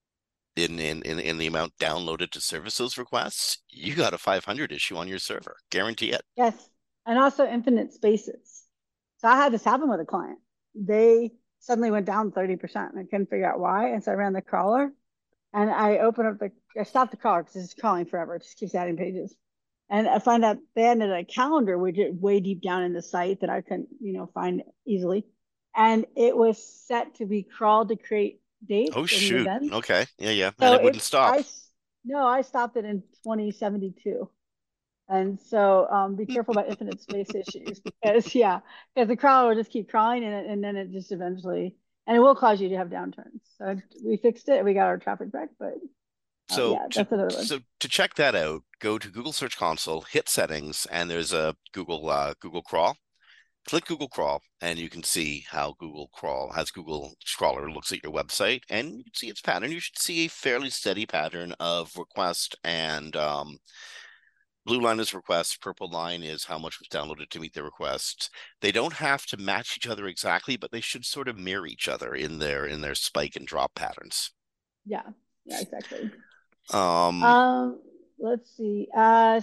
in in in, in the amount downloaded to service those requests, you got a five hundred issue on your server. Guarantee it. Yes, and also infinite spaces. So I had this happen with a client. They suddenly went down thirty percent and I couldn't figure out why. And so I ran the crawler and I opened up the, I stopped the crawler because it's crawling forever. It just keeps adding pages. And I find that they added a calendar widget way deep down in the site that I couldn't, you know, find easily. And it was set to be crawled to create Oh dates and shoot. events. Okay. Yeah, yeah. And So it wouldn't it's stop. I no, I stopped it in twenty seventy-two. And so um, be careful about infinite space issues because yeah, because the crawler will just keep crawling and, and then it just eventually and it will cause you to have downturns. So we fixed it, we got our traffic back, but uh, So yeah, to that's another one. so to check that out, go to Google Search Console, hit settings, and there's a Google uh, Google crawl. Click Google crawl, and you can see how Google crawl has Google crawler looks at your website, and you can see its pattern. You should see a fairly steady pattern of request and um, blue line is request, purple line is how much was downloaded to meet the request. They don't have to match each other exactly, but they should sort of mirror each other in their in their spike and drop patterns. Yeah, yeah, exactly. Um, um, let's see. Uh,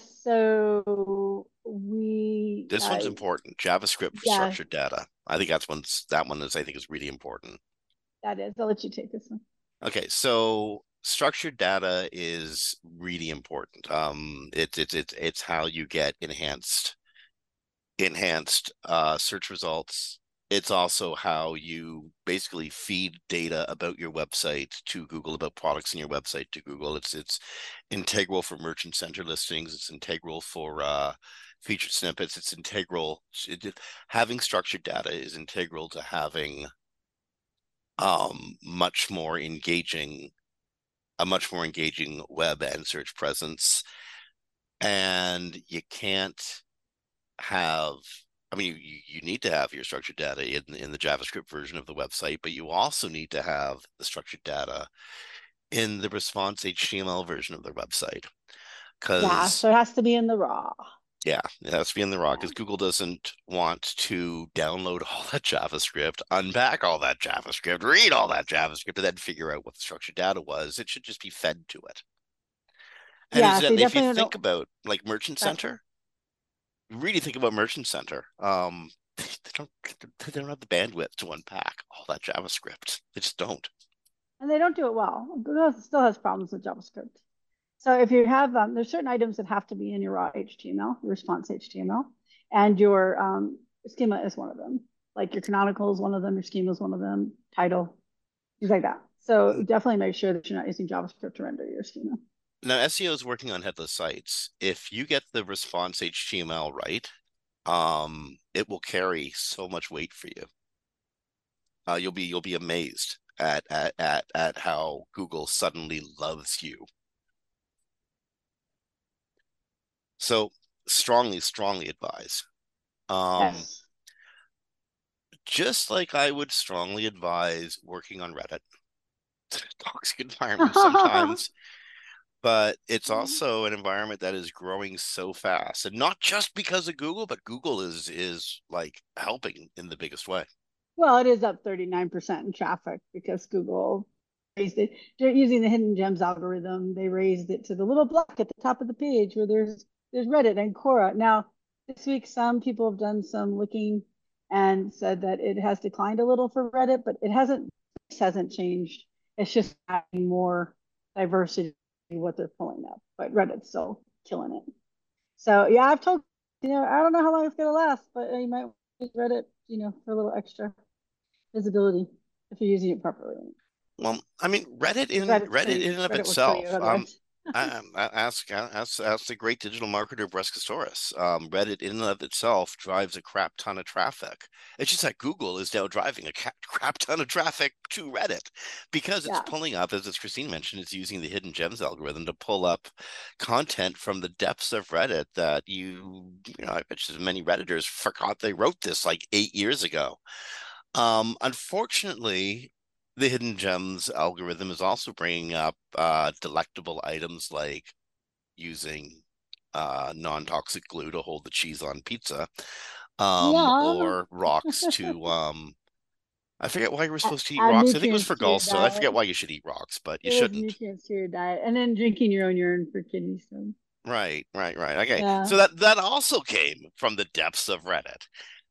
so we this uh, one's important. JavaScript for yeah, structured data. I think that's one's that one is I think is really important. that is. I'll let you take this one. Okay, so structured data is really important. Um, it's it's it's it's how you get enhanced enhanced uh, search results. It's also how you basically feed data about your website to Google, about products in your website to Google. It's it's integral for merchant center listings. It's integral for uh, featured snippets. It's integral. It, having structured data is integral to having um, much more engaging, a much more engaging web and search presence. And you can't have, I mean, you, you need to have your structured data in, in the JavaScript version of the website, but you also need to have the structured data in the response H T M L version of their website. Yeah, Because, so it has to be in the raw. yeah, it has to be in the raw because Yeah. Google doesn't want to download all that JavaScript, unpack all that JavaScript, read all that JavaScript, and then figure out what the structured data was. It should just be fed to it. And Yeah, so you if you definitely think don't. about like Merchant But Center, really think about Merchant Center. Um, they don't they don't have the bandwidth to unpack all that JavaScript. They just don't. and they don't do it well. Google still has problems with JavaScript. So if you have, um, there's certain items that have to be in your raw H T M L, your response H T M L, and your um, schema is one of them. Like your canonical is one of them, your schema is one of them, title, things like that. So definitely make sure that you're not using JavaScript to render your schema. Now S E O is working on headless sites. If you get the response H T M L right, um, it will carry so much weight for you. Uh, you'll be you'll be amazed at at at at how Google suddenly loves you. So strongly, strongly advise. Um, Yes. just like I would strongly advise working on Reddit. It's a toxic environment sometimes, but it's also an environment that is growing so fast, and not just because of Google, but Google is is like helping in the biggest way. Well, it is up thirty-nine percent in traffic because Google raised it. They're using the hidden gems algorithm. They raised it to the little block at the top of the page where there's there's Reddit and Quora. Now, this week some people have done some looking and said that it has declined a little for Reddit, but it hasn't it hasn't changed. It's just adding more diversity in what they're pulling up. But Reddit's still killing it. So yeah, I've told you know, I don't know how long it's gonna last, but you might use Reddit, you know, for a little extra visibility if you're using it properly. Well, I mean, Reddit in Reddit's Reddit free. in and of Reddit will kill you itself. Um, otherwise. I, I ask ask ask the great digital marketer Bres Castores. Um, Reddit in and of itself drives a crap ton of traffic. It's just that Google is now driving a crap ton of traffic to Reddit because it's Yeah. pulling up, as Christine mentioned, it's using the hidden gems algorithm to pull up content from the depths of Reddit that you, you know, I bet you many Redditors forgot they wrote this like eight years ago. Um, unfortunately, the hidden gems algorithm is also bringing up uh, delectable items like using uh, non-toxic glue to hold the cheese on pizza, um, Yeah. or rocks to um, I forget why you were supposed to eat Add rocks. I think it was nutrients for to your gallstones. I diet. forget why you should eat rocks, but you It was shouldn't. nutrients to your diet, and then drinking your own urine for kidney stones. Right, right, right. Okay, Yeah. so that that also came from the depths of Reddit.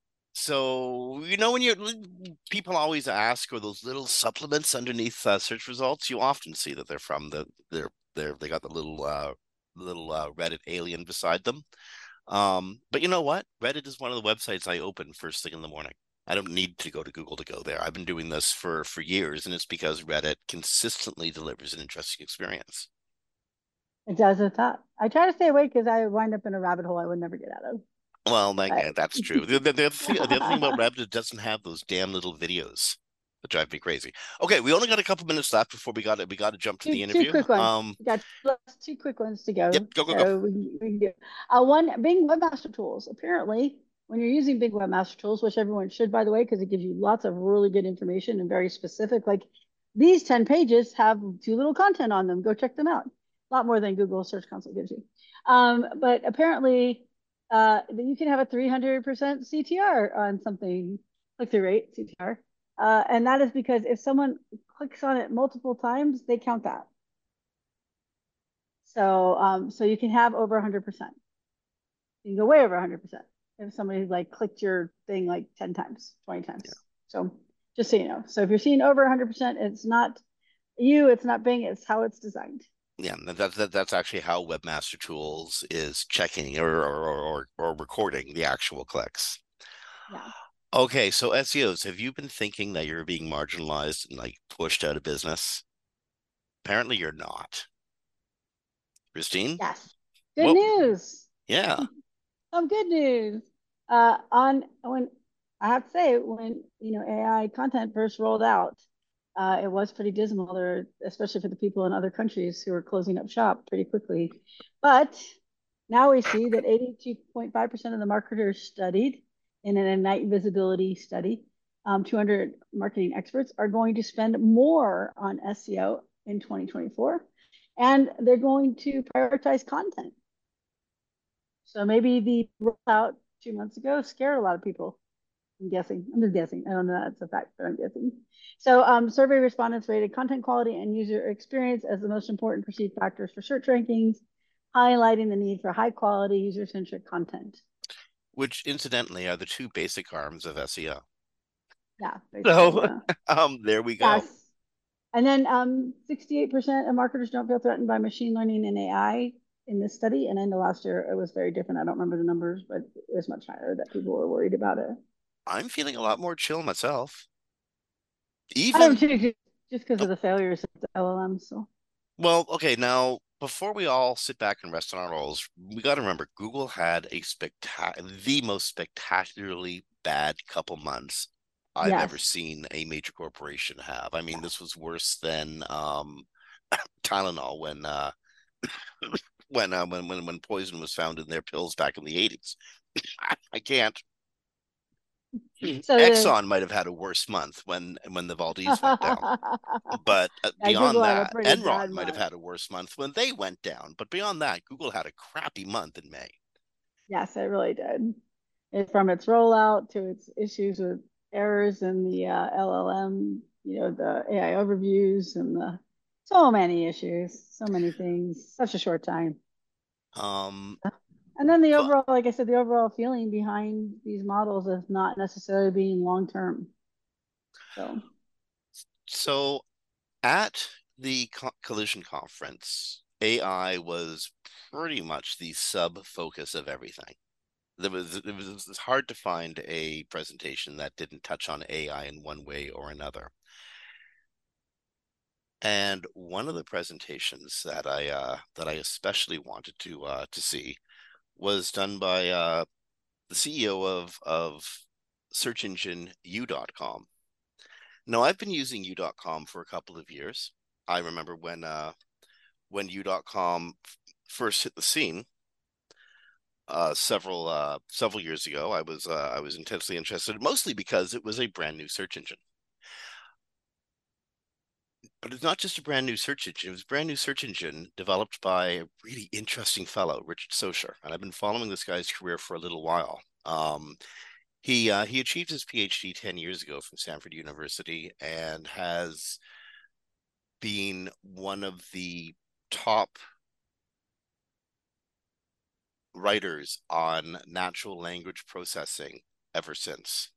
So, you know, when you people always ask for those little supplements underneath uh, search results, you often see that they're from the they're they're they got the little uh, little uh, Reddit alien beside them. Um, but you know what? Reddit is one of the websites I open first thing in the morning. I don't need to go to Google to go there. I've been doing this for for years, and it's because Reddit consistently delivers an interesting experience. It does a top. I try to stay awake because I wind up in a rabbit hole I would never get out of. Well, like, But yeah, that's true. The, the, the, other thing, the other thing about Reddit, it doesn't have those damn little videos that drive me crazy. Okay, we only got a couple minutes left before we got to we got to jump to two the two interview. quick ones. Um, We got two quick ones to yep, go, go go go. so we can, we can do. Uh, one, Bing Webmaster Tools. Apparently, when you're using Bing Webmaster Tools, which everyone should, by the way, because it gives you lots of really good information and very specific. Like these ten pages have too little content on them. Go check them out. A lot more than Google Search Console gives you. Um, but apparently, uh, you can have a three hundred percent C T R on something, click-through rate, C T R. Uh, and that is because if someone clicks on it multiple times, they count that. So, um, so you can have over one hundred percent. You can go way over one hundred percent if somebody like clicked your thing like ten times, twenty times. Yeah. So just so you know. So if you're seeing over one hundred percent, it's not you, it's not Bing, it's how it's designed. Yeah, that, that that's actually how Webmaster Tools is checking or or, or or recording the actual clicks. Yeah. Okay, so S E Os, have you been thinking that you're being marginalized and like pushed out of business? Apparently you're not. Christine? Yes. Good Well, news. yeah. Some good news. Uh, on when I have to say, when you know A I content first rolled out, uh, it was pretty dismal there, especially for the people in other countries who were closing up shop pretty quickly. But now we see that eighty-two point five percent of the marketers studied in an Ignite Visibility study, um, two hundred marketing experts, are going to spend more on S E O in twenty twenty-four, and they're going to prioritize content. So maybe the rollout two months ago scared a lot of people. I'm guessing. I'm just guessing. I don't know that's a fact, but I'm guessing. So um, survey respondents rated content quality and user experience as the most important perceived factors for search rankings, highlighting the need for high quality, user-centric content. Which incidentally are the two basic arms of S E O. Yeah, basically. So Yeah. um, there we go. Yes. And then um, sixty-eight percent of marketers don't feel threatened by machine learning and A I in this study. And I know last year it was very different. I don't remember the numbers, but it was much higher that people were worried about it. I'm feeling a lot more chill myself. I am Even too, just because oh, of the failures of the L L M. So well, okay, now before we all sit back and rest on our laurels, we got to remember Google had a spectacular, the most spectacularly bad couple months I've ever yes, seen a major corporation have. I mean, yes. this was worse than um, Tylenol when uh, when, uh, when when when poison was found in their pills back in the eighties. I can't. So the Exxon might have had a worse month when when the Valdez went down. But uh, yeah, Google beyond had a that, pretty bad Enron might have month. had a worse month when they went down. But beyond that, Google had a crappy month in May. Yes, it really did. It, from its rollout to its issues with errors in the uh, L L M, you know, the A I overviews and the so many issues, so many things, such a short time. Um, And then the but overall, like I said, the overall feeling behind these models is not necessarily being long term. So so at the co- Collision conference, A I was pretty much the sub focus of everything. There was it was it's hard to find a presentation that didn't touch on A I in one way or another. And one of the presentations that I uh, that I especially wanted to uh, to see was done by uh, the C E O of of search engine U dot com. Now, I've been using U dot com for a couple of years. I remember when uh, when U dot com first hit the scene uh, several uh, several years ago. I was uh, I was intensely interested, mostly because it was a brand new search engine. But it's not just a brand new search engine. It was a brand new search engine developed by a really interesting fellow, Richard Socher. And I've been following this guy's career for a little while. Um, he uh, he achieved his PhD ten years ago from Stanford University and has been one of the top writers on natural language processing ever since.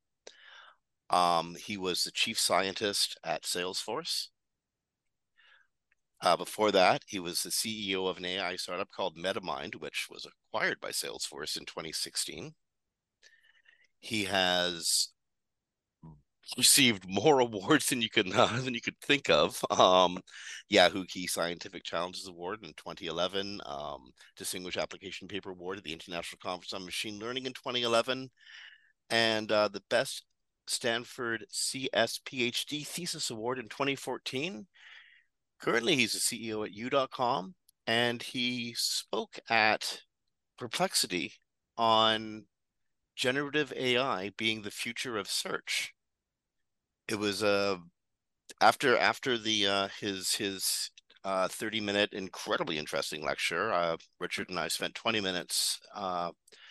Um, he was the chief scientist at Salesforce. Uh, before that, he was the C E O of an A I startup called MetaMind, which was acquired by Salesforce in twenty sixteen. He has received more awards than you could uh, than you could think of. Um, Yahoo Key Scientific Challenges Award in twenty eleven, um, Distinguished Application Paper Award at the International Conference on Machine Learning in twenty eleven, and uh, the Best Stanford C S PhD Thesis Award in twenty fourteen. Currently, he's the C E O at U dot com, and he spoke at Perplexity on generative A I being the future of search. It was uh, after after the uh, his his uh, thirty minute incredibly interesting lecture. Uh, Richard and I spent twenty minutes uh,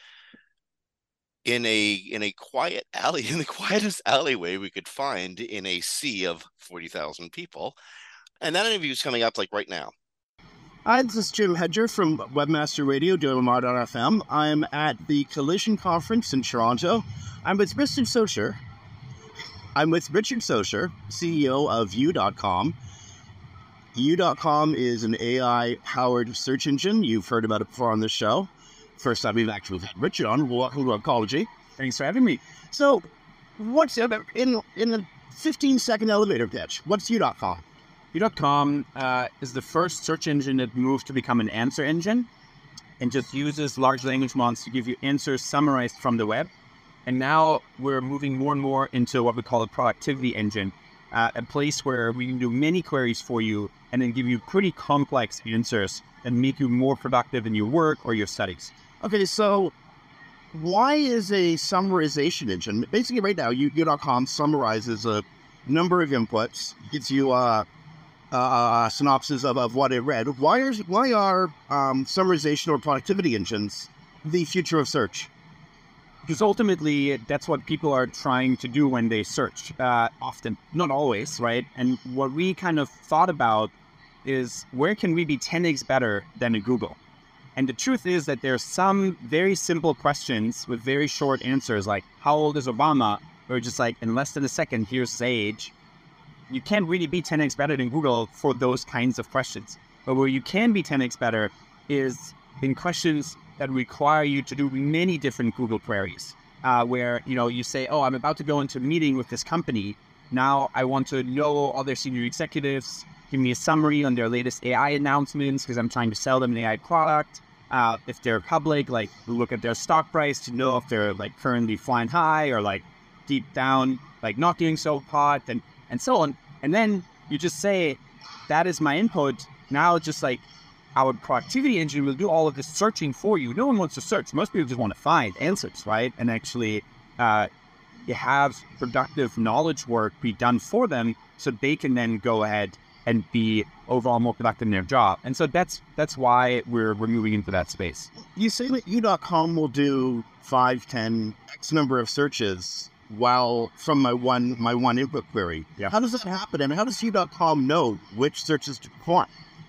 in a in a quiet alley, in the quietest alleyway we could find in a sea of forty thousand people. And that interview is coming up like right now. Hi, this is Jim Hedger from Webmaster Radio, W M R dot F M. I'm at the Collision Conference in Toronto. I'm with Richard Socher. I'm with Richard Socher, C E O of U dot com. U dot com is an A I-powered search engine. You've heard about it before on this show. First time we've actually had Richard on. Welcome to Oncology. Thanks for having me. So, what's in in a fifteen-second elevator pitch? What's U dot com? U dot com uh, is the first search engine that moved to become an answer engine and just uses large language models to give you answers summarized from the web. And now we're moving more and more into what we call a productivity engine, uh, a place where we can do many queries for you and then give you pretty complex answers and make you more productive in your work or your studies. Okay, so why is a summarization engine? Basically right now, U dot com summarizes a number of inputs, gives you a, a, a synopsis of, of what it read. Why are, why are um, summarization or productivity engines the future of search? Because ultimately, that's what people are trying to do when they search, uh, often, not always, right? And what we kind of thought about is where can we be ten x better than a Google? And the truth is that there's some very simple questions with very short answers, like how old is Obama? Or just like in less than a second, here's his age. You can't really be ten x better than Google for those kinds of questions. But where you can be ten x better is in questions that require you to do many different Google queries, uh, where, you know, you say, oh, I'm about to go into a meeting with this company. Now I want to know all their senior executives, give me a summary on their latest A I announcements because I'm trying to sell them an A I product. Uh, if they're public, like look at their stock price to know if they're like currently flying high or like deep down, like not doing so hot and, and so on. And then you just say, that is my input. Now just like, our productivity engine will do all of this searching for you. No one wants to search. Most people just want to find answers, right? And actually uh, you have productive knowledge work be done for them so they can then go ahead and be overall more productive in their job. And so that's that's why we're, we're moving into that space. You say that U dot com will do five, ten, X number of searches while from my one my one input query. Yeah. How does that happen? And how does U dot com know which searches to perform?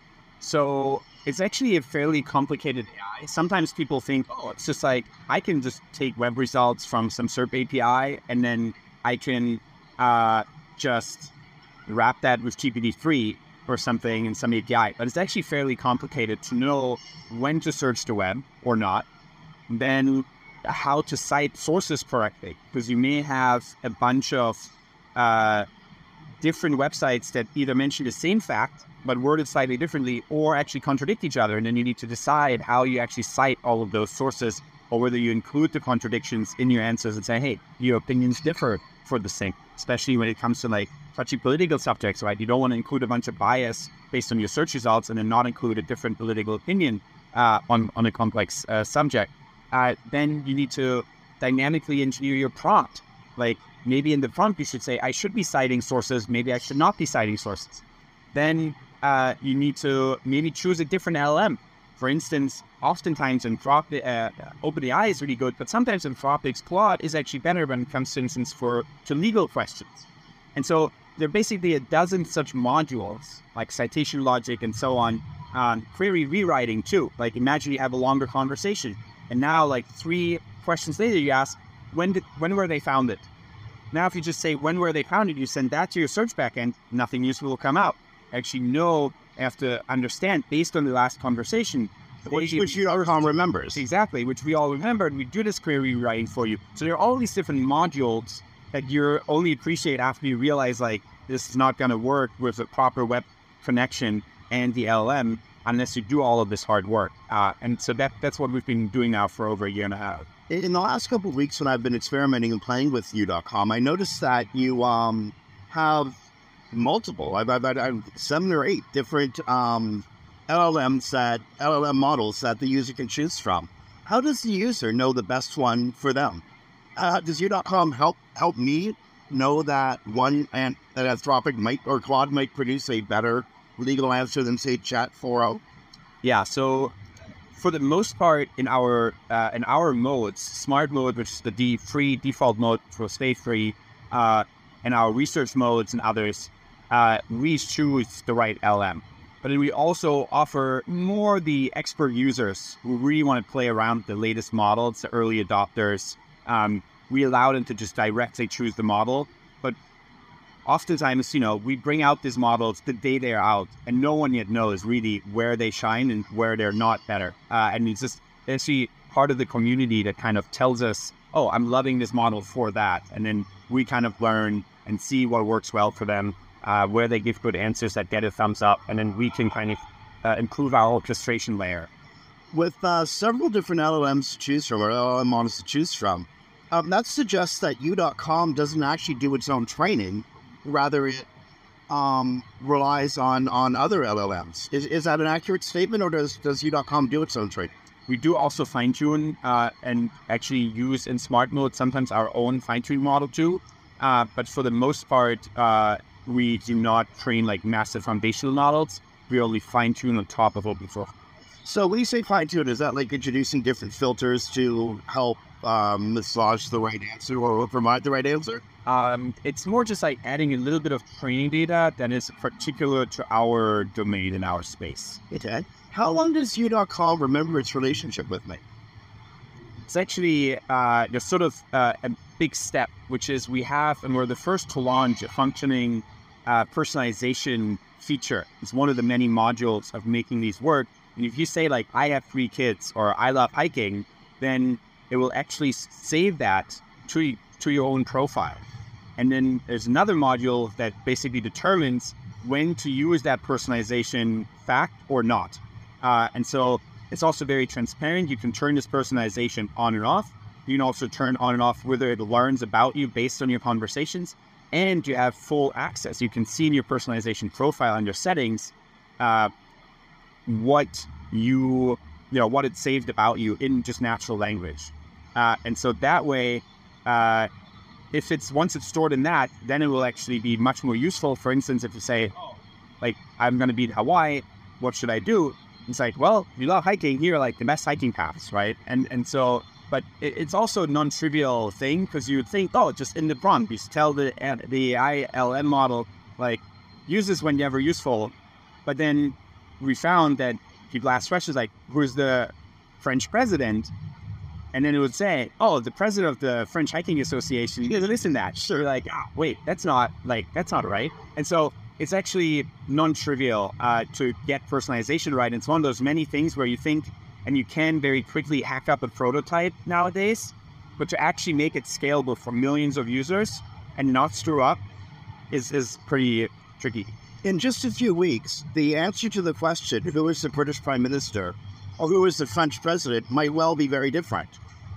So it's actually a fairly complicated A I. Sometimes people think, oh, it's just like, I can just take web results from some SERP A P I, and then I can uh, just wrap that with G P T three or something in some A P I. But it's actually fairly complicated to know when to search the web or not. Then how to cite sources correctly, because you may have a bunch of uh, different websites that either mention the same fact, but worded slightly differently, or actually contradict each other. And then you need to decide how you actually cite all of those sources, or whether you include the contradictions in your answers and say, hey, your opinions differ for the same, especially when it comes to like touchy political subjects, right? You don't want to include a bunch of bias based on your search results and then not include a different political opinion uh, on, on a complex uh, subject. Uh, then you need to dynamically engineer your prompt. Like maybe in the prompt, you should say, I should be citing sources. Maybe I should not be citing sources. Then Uh, you need to maybe choose a different L L M. For instance, oftentimes Anthropic, uh, OpenAI is really good, but sometimes Anthropic's Claude is actually better when it comes, for instance, for to legal questions. And so there are basically a dozen such modules, like citation logic and so on, um, query rewriting too. Like imagine you have a longer conversation, and now like three questions later you ask, when did when were they founded? Now if you just say when were they founded, you send that to your search backend, nothing useful will come out. Actually know have to understand based on the last conversation. Which, which you all remembers. Exactly, which we all remember, and we do this query writing for you. So there are all these different modules that you only appreciate after you realize, like, this is not going to work with a proper web connection and the L L M unless you do all of this hard work. Uh, and so that that's what we've been doing now for over a year and a half. In the last couple of weeks when I've been experimenting and playing with U dot com, I noticed that you um, have multiple, I've, I've, I've seven or eight different um, L L Ms that, L L M models that the user can choose from. How does the user know the best one for them? Uh, does U dot com help help me know that one and that Anthropic might or Claude might produce a better legal answer than, say, Chat four point oh? Yeah, so for the most part, in our uh, in our modes, smart mode, which is the de- free default mode for stay free, uh, and our research modes and others, uh, we choose the right L M. But then we also offer more the expert users who really want to play around with the latest models, the early adopters. Um, we allow them to just directly choose the model. But oftentimes, you know, we bring out these models the day they're out, and no one yet knows really where they shine and where they're not better. Uh, and it's just actually part of the community that kind of tells us, oh, I'm loving this model for that. And then we kind of learn and see what works well for them. Uh, where they give good answers that get a thumbs up, and then we can kind of uh, improve our orchestration layer. With uh, several different L L Ms to choose from, or L L M models to choose from, um, that suggests that U dot com doesn't actually do its own training, rather it um, relies on, on other L L Ms. Is, is that an accurate statement, or does, does U dot com do its own training? We do also fine-tune uh, and actually use in smart mode sometimes our own fine-tune model too, uh, but for the most part, uh, we do not train like massive foundational models. We only fine-tune on top of open source. So when you say fine-tune, is that like introducing different filters to help um, massage the right answer or provide the right answer? Um, it's more just like adding a little bit of training data that is particular to our domain in our space. Okay. How long does U dot com remember its relationship with me? It's actually uh, there's sort of uh, a big step, which is we have, and we're the first to launch a functioning uh, personalization feature. It's one of the many modules of making these work. And if you say like, I have three kids or I love hiking, then it will actually save that to, to your own profile. And then there's another module that basically determines when to use that personalization fact or not. Uh, and so it's also very transparent. You can turn this personalization on and off. You can also turn on and off whether it learns about you based on your conversations, and you have full access. You can see in your personalization profile and your settings uh, what you, you know, what it saved about you in just natural language. Uh, and so that way, uh, if it's once it's stored in that, then it will actually be much more useful. For instance, if you say, oh, like, I'm going to be in Hawaii, what should I do? It's like, well, if you love hiking, here are like the best hiking paths, right? And and so, but it, it's also a non-trivial thing, because you would think, oh, just in the prompt, you tell the the I L M model, like, use this whenever useful. But then we found that people ask questions like, who's the French president? And then it would say, oh, the president of the French Hiking Association. You listen to that. So you're like, oh, wait, that's not like, that's not right. And so it's actually non-trivial uh, to get personalization right. And it's one of those many things where you think, and you can very quickly hack up a prototype nowadays, but to actually make it scalable for millions of users and not screw up is, is pretty tricky. In just a few weeks, the answer to the question, who is the British Prime Minister or who is the French President, might well be very different.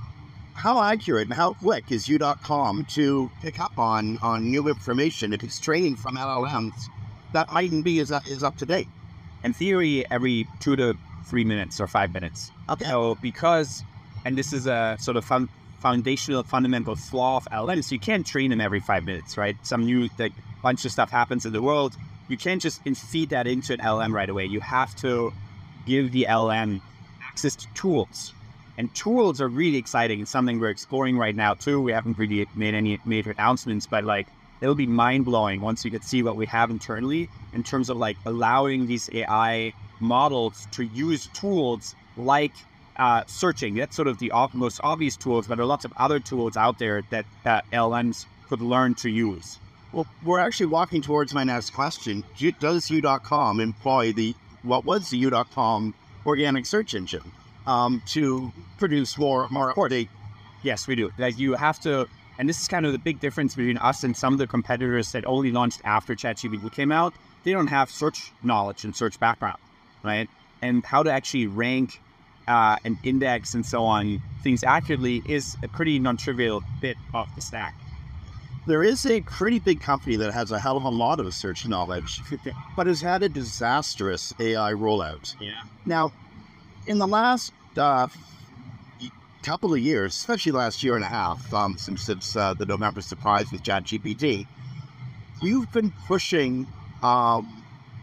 How accurate and how quick is U dot com to pick up on, on new information if it's training from L L Ms that mightn't be as, is up to date? In theory, every two to three minutes or five minutes. Okay. So because, and this is a sort of fun, foundational, fundamental flaw of L L Ms, you can't train them every five minutes, right? Some new like, bunch of stuff happens in the world. You can't just feed that into an L L M right away. You have to give the L L M access to tools. And tools are really exciting. It's something we're exploring right now too. We haven't really made any major announcements, but like it'll be mind-blowing once you can see what we have internally in terms of like allowing these A I models to use tools like uh, searching. That's sort of the ob- most obvious tools, but there are lots of other tools out there that uh, L L Ms could learn to use. Well, we're actually walking towards my next question. Does U dot com employ the what was the U dot com organic search engine um, to produce more more update? Yes, we do. Like you have to, and this is kind of the big difference between us and some of the competitors that only launched after ChatGPT came out. They don't have search knowledge and search background, right? And how to actually rank uh, and index and so on things accurately is a pretty non-trivial bit of the stack. There is a pretty big company that has a hell of a lot of search knowledge, but has had a disastrous A I rollout. Yeah. Now, in the last uh, couple of years, especially last year and a half, um, since, since uh, the November surprise with ChatGPT, you've been pushing um,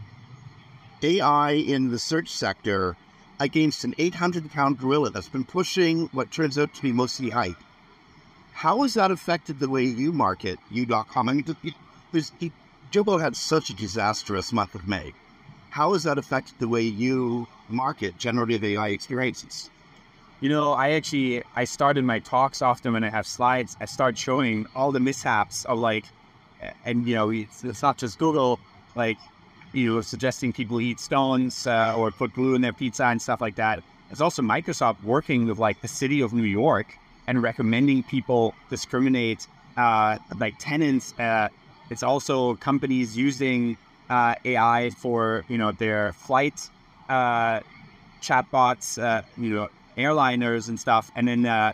A I in the search sector against an eight hundred pound gorilla that's been pushing what turns out to be mostly hype. How has that affected the way you market U dot com? I mean, Jobo had such a disastrous month of May. How has that affected the way you market generative A I experiences? You know, I actually, I started my talks often when I have slides, I start showing all the mishaps of like, and you know, it's, it's not just Google, like, you know, suggesting people eat stones uh, or put glue in their pizza and stuff like that. It's also Microsoft working with like the city of New York and recommending people discriminate uh, like tenants. Uh, it's also companies using uh, A I for, you know, their flight uh, chatbots, uh, you know, airliners and stuff, and then uh,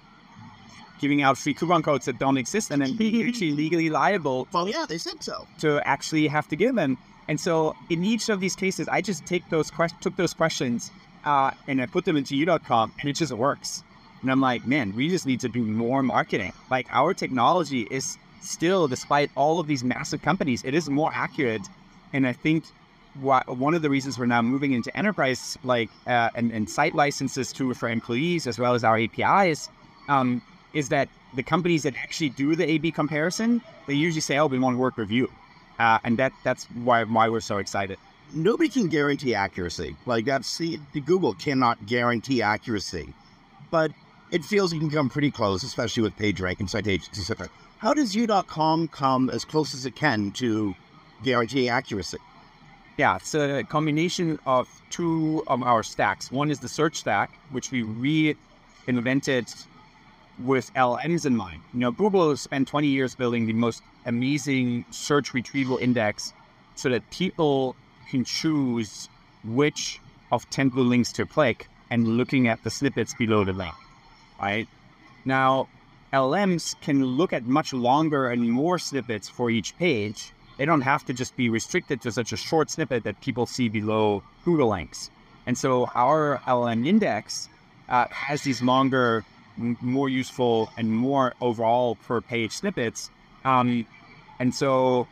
giving out free coupon codes that don't exist, and then being actually legally liable. Well, yeah, they said so. To actually have to give them. And so in each of these cases, I just take those que- took those questions uh, and I put them into U dot com, and it just works. And I'm like, man, we just need to do more marketing. Like our technology is still, despite all of these massive companies, it is more accurate. And I think wh- one of the reasons we're now moving into enterprise, like uh, and, and site licenses too for employees, as well as our A P Is, um, is that the companies that actually do the A B comparison, they usually say, oh, we want to work with you. Uh, and that that's why why we're so excited. Nobody can guarantee accuracy. Like that's the, the Google cannot guarantee accuracy, but it feels you can come pretty close, especially with PageRank and citations, et cetera. How does U dot com come as close as it can to guarantee accuracy? Yeah, it's a combination of two of our stacks. One is the search stack, which we reinvented with L L Ms in mind. You know, Google spent twenty years building the most amazing search retrieval index so that people can choose which of ten blue links to click and looking at the snippets below the link, right? Now, L L Ms can look at much longer and more snippets for each page. They don't have to just be restricted to such a short snippet that people see below Google links. And so our L L M index uh, has these longer, m- more useful and more overall per page snippets. Um, and so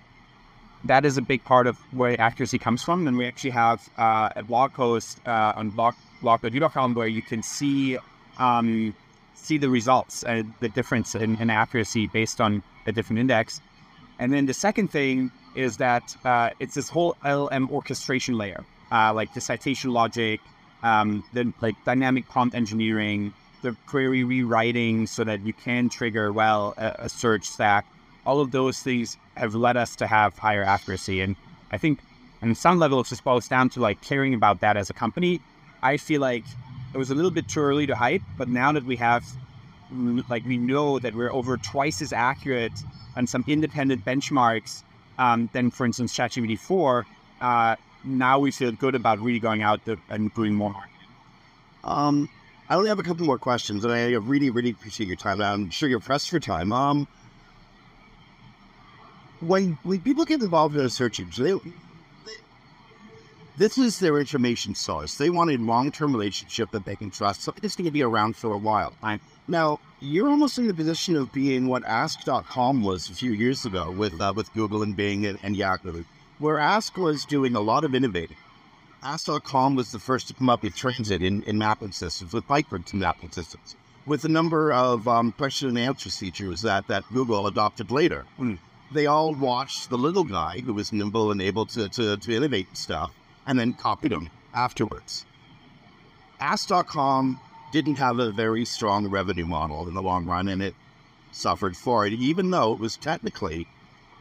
that is a big part of where accuracy comes from. And we actually have uh, a blog post uh, on blog blog dot u dot com where you can see um, see the results and the difference in, in accuracy based on a different index. And then the second thing is that uh, it's this whole L L M orchestration layer, uh, like the citation logic, um, the like dynamic prompt engineering, the query rewriting so that you can trigger well a, a search stack. All of those things have led us to have higher accuracy. And I think on some level, it just boils down to like caring about that as a company. I feel like it was a little bit too early to hype, but now that we have, like we know that we're over twice as accurate on some independent benchmarks um, than, for instance, ChatGPT four, uh, now we feel good about really going out to, and doing more marketing. Um, I only have a couple more questions, and I really, really appreciate your time. I'm sure you're pressed for time. Um, when when people get involved in a search engine, they, they, this is their information source. They want a long-term relationship that they can trust, something that's going to be around for a while. Right. Now, you're almost in the position of being what Ask dot com was a few years ago with uh, with Google and Bing and, and Yahoo, where Ask was doing a lot of innovating. Ask dot com was the first to come up with transit in, in mapping systems, with bike-routes in mapping systems, with a number of um, question and answer features that, that Google adopted later. Mm. They all watched the little guy who was nimble and able to, to, to innovate stuff, and then copied him afterwards. Ask dot com didn't have a very strong revenue model in the long run, and it suffered for it, even though it was technically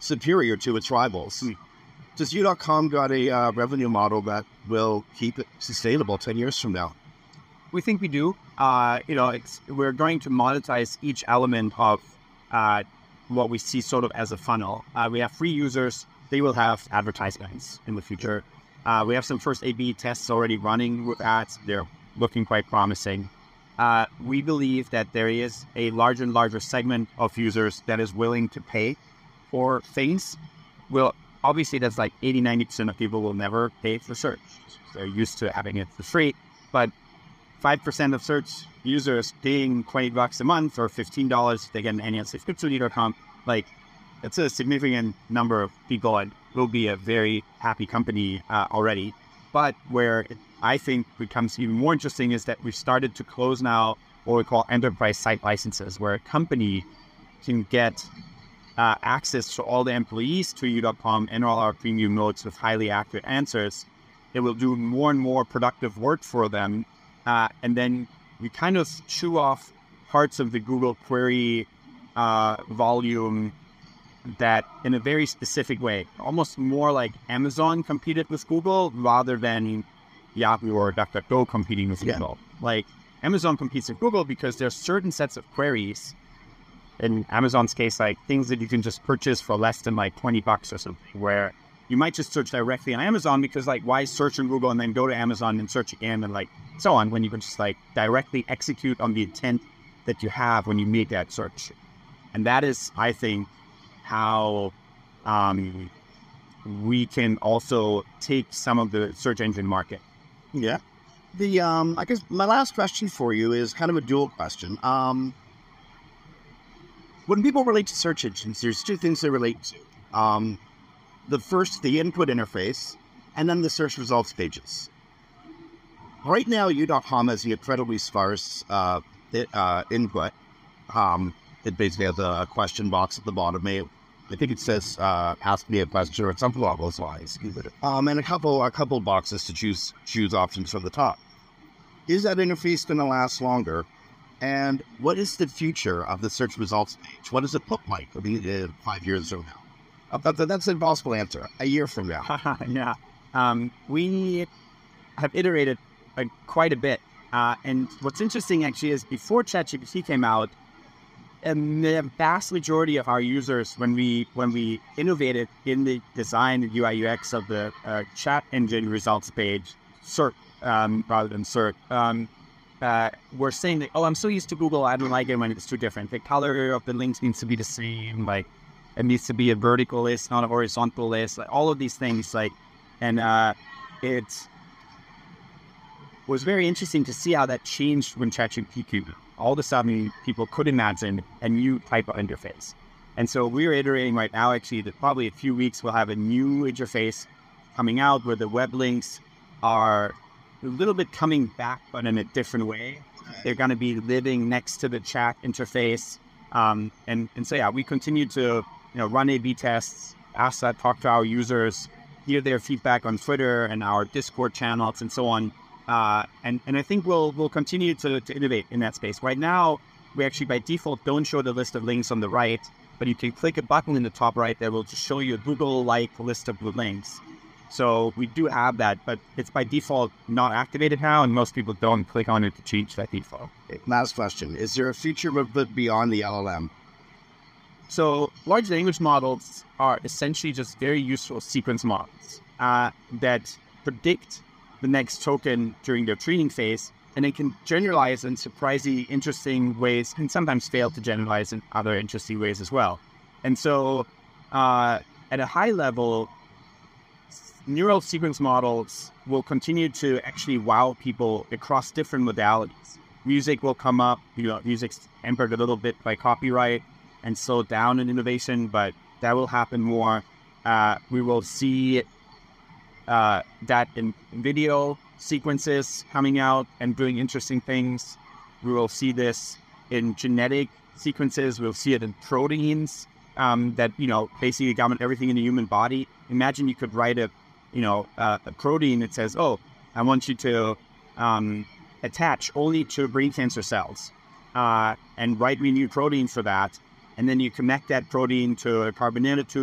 superior to its rivals. Hmm. Does U dot com got a uh, revenue model that will keep it sustainable ten years from now? We think we do. Uh, you know, it's, we're going to monetize each element of uh, what we see sort of as a funnel. Uh, we have free users. They will have advertisements in the future. Uh, we have some first A B tests already running with ads. They're looking quite promising. Uh, we believe that there is a larger and larger segment of users that is willing to pay for things. Well, obviously, that's like eighty, ninety percent of people will never pay for search. They're used to having it for free. But five percent of search users paying twenty bucks a month or fifteen dollars if they get an annual subscription to U dot com, like, it's a significant number of people and will be a very happy company uh, already. But where it, I think becomes even more interesting is that we've started to close now what we call enterprise site licenses, where a company can get uh, access to all the employees to U dot com and all our premium nodes with highly accurate answers. It will do more and more productive work for them. Uh, and then we kind of chew off parts of the Google query uh, volume that in a very specific way, almost more like Amazon competed with Google rather than Yahoo or DuckDuckGo competing with yeah. Google. Like, Amazon competes with Google because there's certain sets of queries, in Amazon's case, like things that you can just purchase for less than like twenty bucks or something, where you might just search directly on Amazon because, like, why search on Google and then go to Amazon and search again and like so on, when you can just like directly execute on the intent that you have when you make that search. And that is, I think, how um, we can also take some of the search engine market. Yeah. The um, I guess my last question for you is kind of a dual question. Um, when people relate to search engines, there's two things they relate to. Um, the first, the input interface, and then the search results pages. Right now, U dot com has the incredibly sparse uh, it, uh, input. Um, It basically has a question box at the bottom. I think it says uh, "Ask me a question" or something along those lines. Um, and a couple, a couple boxes to choose choose options from the top. Is that interface going to last longer? And what is the future of the search results page? What does it look like I mean, uh, five years from now? Uh, that, that's an impossible answer. A year from now. yeah, um, we have iterated uh, quite a bit. Uh, and what's interesting actually is before ChatGPT came out, and the vast majority of our users, when we when we innovated in the design and U I U X of the uh, chat engine results page, search um, rather than search, um, uh, were saying that, oh, I'm so used to Google, I don't like it when it's too different. The color of the links needs to be the same, like it needs to be a vertical list, not a horizontal list, like all of these things. Like, and uh, it was very interesting to see how that changed when ChatGPT came out. All of a sudden, people could imagine a new type of interface. And so we're iterating right now, actually, that probably a few weeks we'll have a new interface coming out where the web links are a little bit coming back, but in a different way. They're going to be living next to the chat interface. Um, and, and so, yeah, we continue to you know, run A B tests, ask that, talk to our users, hear their feedback on Twitter and our Discord channels and so on. Uh, and, and I think we'll we'll continue to, to innovate in that space. Right now, we actually by default don't show the list of links on the right, but you can click a button in the top right that will just show you a Google-like list of the links. So we do have that, but it's by default not activated now, and most people don't click on it to change that default. Okay, last question. Is there a future beyond the L L M? So large language models are essentially just very useful sequence models uh, that predict the next token during their training phase, and it can generalize in surprisingly interesting ways and sometimes fail to generalize in other interesting ways as well. And so uh, at a high level, neural sequence models will continue to actually wow people across different modalities. Music will come up, you know, music's hampered a little bit by copyright and slow down in innovation, but that will happen more. Uh, we will see Uh, that in video sequences coming out and doing interesting things. We will see this in genetic sequences. We'll see it in proteins um, that, you know, basically govern everything in the human body. Imagine you could write a, you know, uh, a protein that says, oh, I want you to um, attach only to brain cancer cells uh, and write me a new protein for that. And then you connect that protein to a carbon nanotube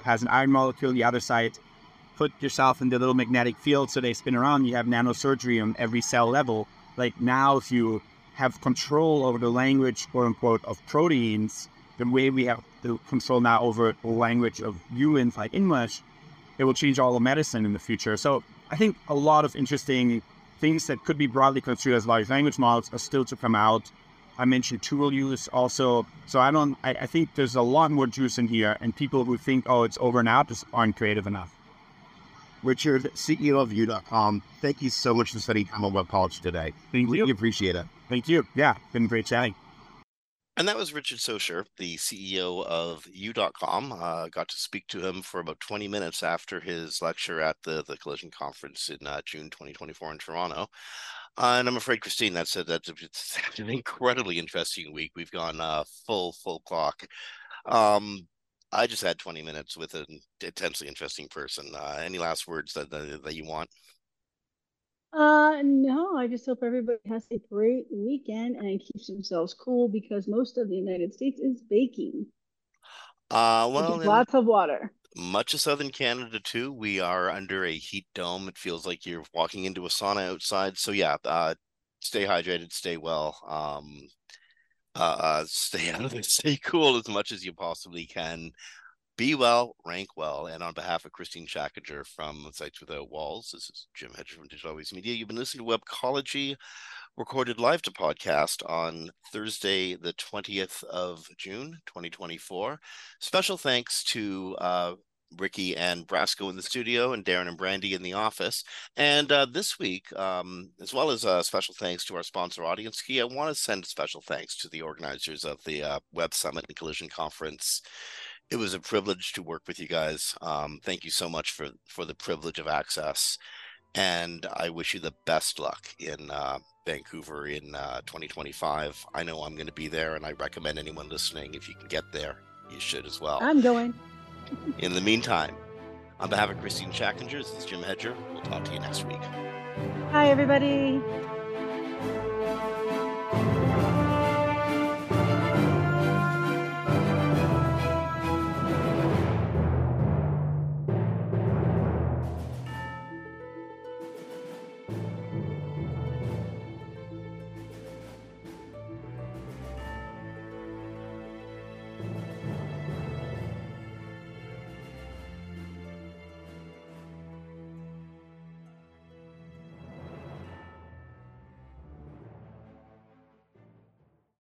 has an iron molecule, the other side put yourself in the little magnetic field so they spin around. You have nanosurgery on every cell level. Like now, if you have control over the language, quote unquote, of proteins, the way we have the control now over the language of humans, like English, it will change all of medicine in the future. So I think a lot of interesting things that could be broadly construed as large language models are still to come out. I mentioned tool use also. So I don't, I, I think there's a lot more juice in here, and people who think, oh, it's over now, just aren't creative enough. Richard, C E O of U dot com, thank you so much for spending time on Web College today. Thank really you. appreciate it. Thank you. Yeah, been great chatting. And that was Richard Socher, the C E O of U dot com. Uh, got to speak to him for about twenty minutes after his lecture at the, the Collision Conference in uh, June twenty twenty-four in Toronto. Uh, and I'm afraid, Christine, that's a, that's a, it's an incredibly interesting week. We've gone uh, full, full clock. Um, I just had twenty minutes with an intensely interesting person. Uh, any last words that, that, that you want? Uh, no, I just hope everybody has a great weekend and keeps themselves cool, because most of the United States is baking. Uh, So well, drink lots of water. Much of southern Canada too. We are under a heat dome. It feels like you're walking into a sauna outside. So yeah, uh, stay hydrated, stay well, um, uh, uh, stay out of it, stay cool as much as you possibly can. Be well, rank well. And on behalf of Christine Schackinger from Sites Without Walls, this is Jim Hedger from Digital Always Media. You've been listening to Webcology, recorded live to podcast on Thursday, the twentieth of June, twenty twenty-four. Special thanks to uh, Ricky and Brasco in the studio and Darren and Brandy in the office. And uh, this week, um, as well as uh, special thanks to our sponsor, Audience Key, I want to send special thanks to the organizers of the uh, Web Summit and Collision Conference. It was a privilege to work with you guys. Um, thank you so much for, for the privilege of access. And I wish you the best luck in uh, Vancouver in uh, twenty twenty-five. I know I'm going to be there, and I recommend anyone listening, if you can get there, you should as well. I'm going. In the meantime, on behalf of Christine Schackinger, this is Jim Hedger. We'll talk to you next week. Hi, everybody.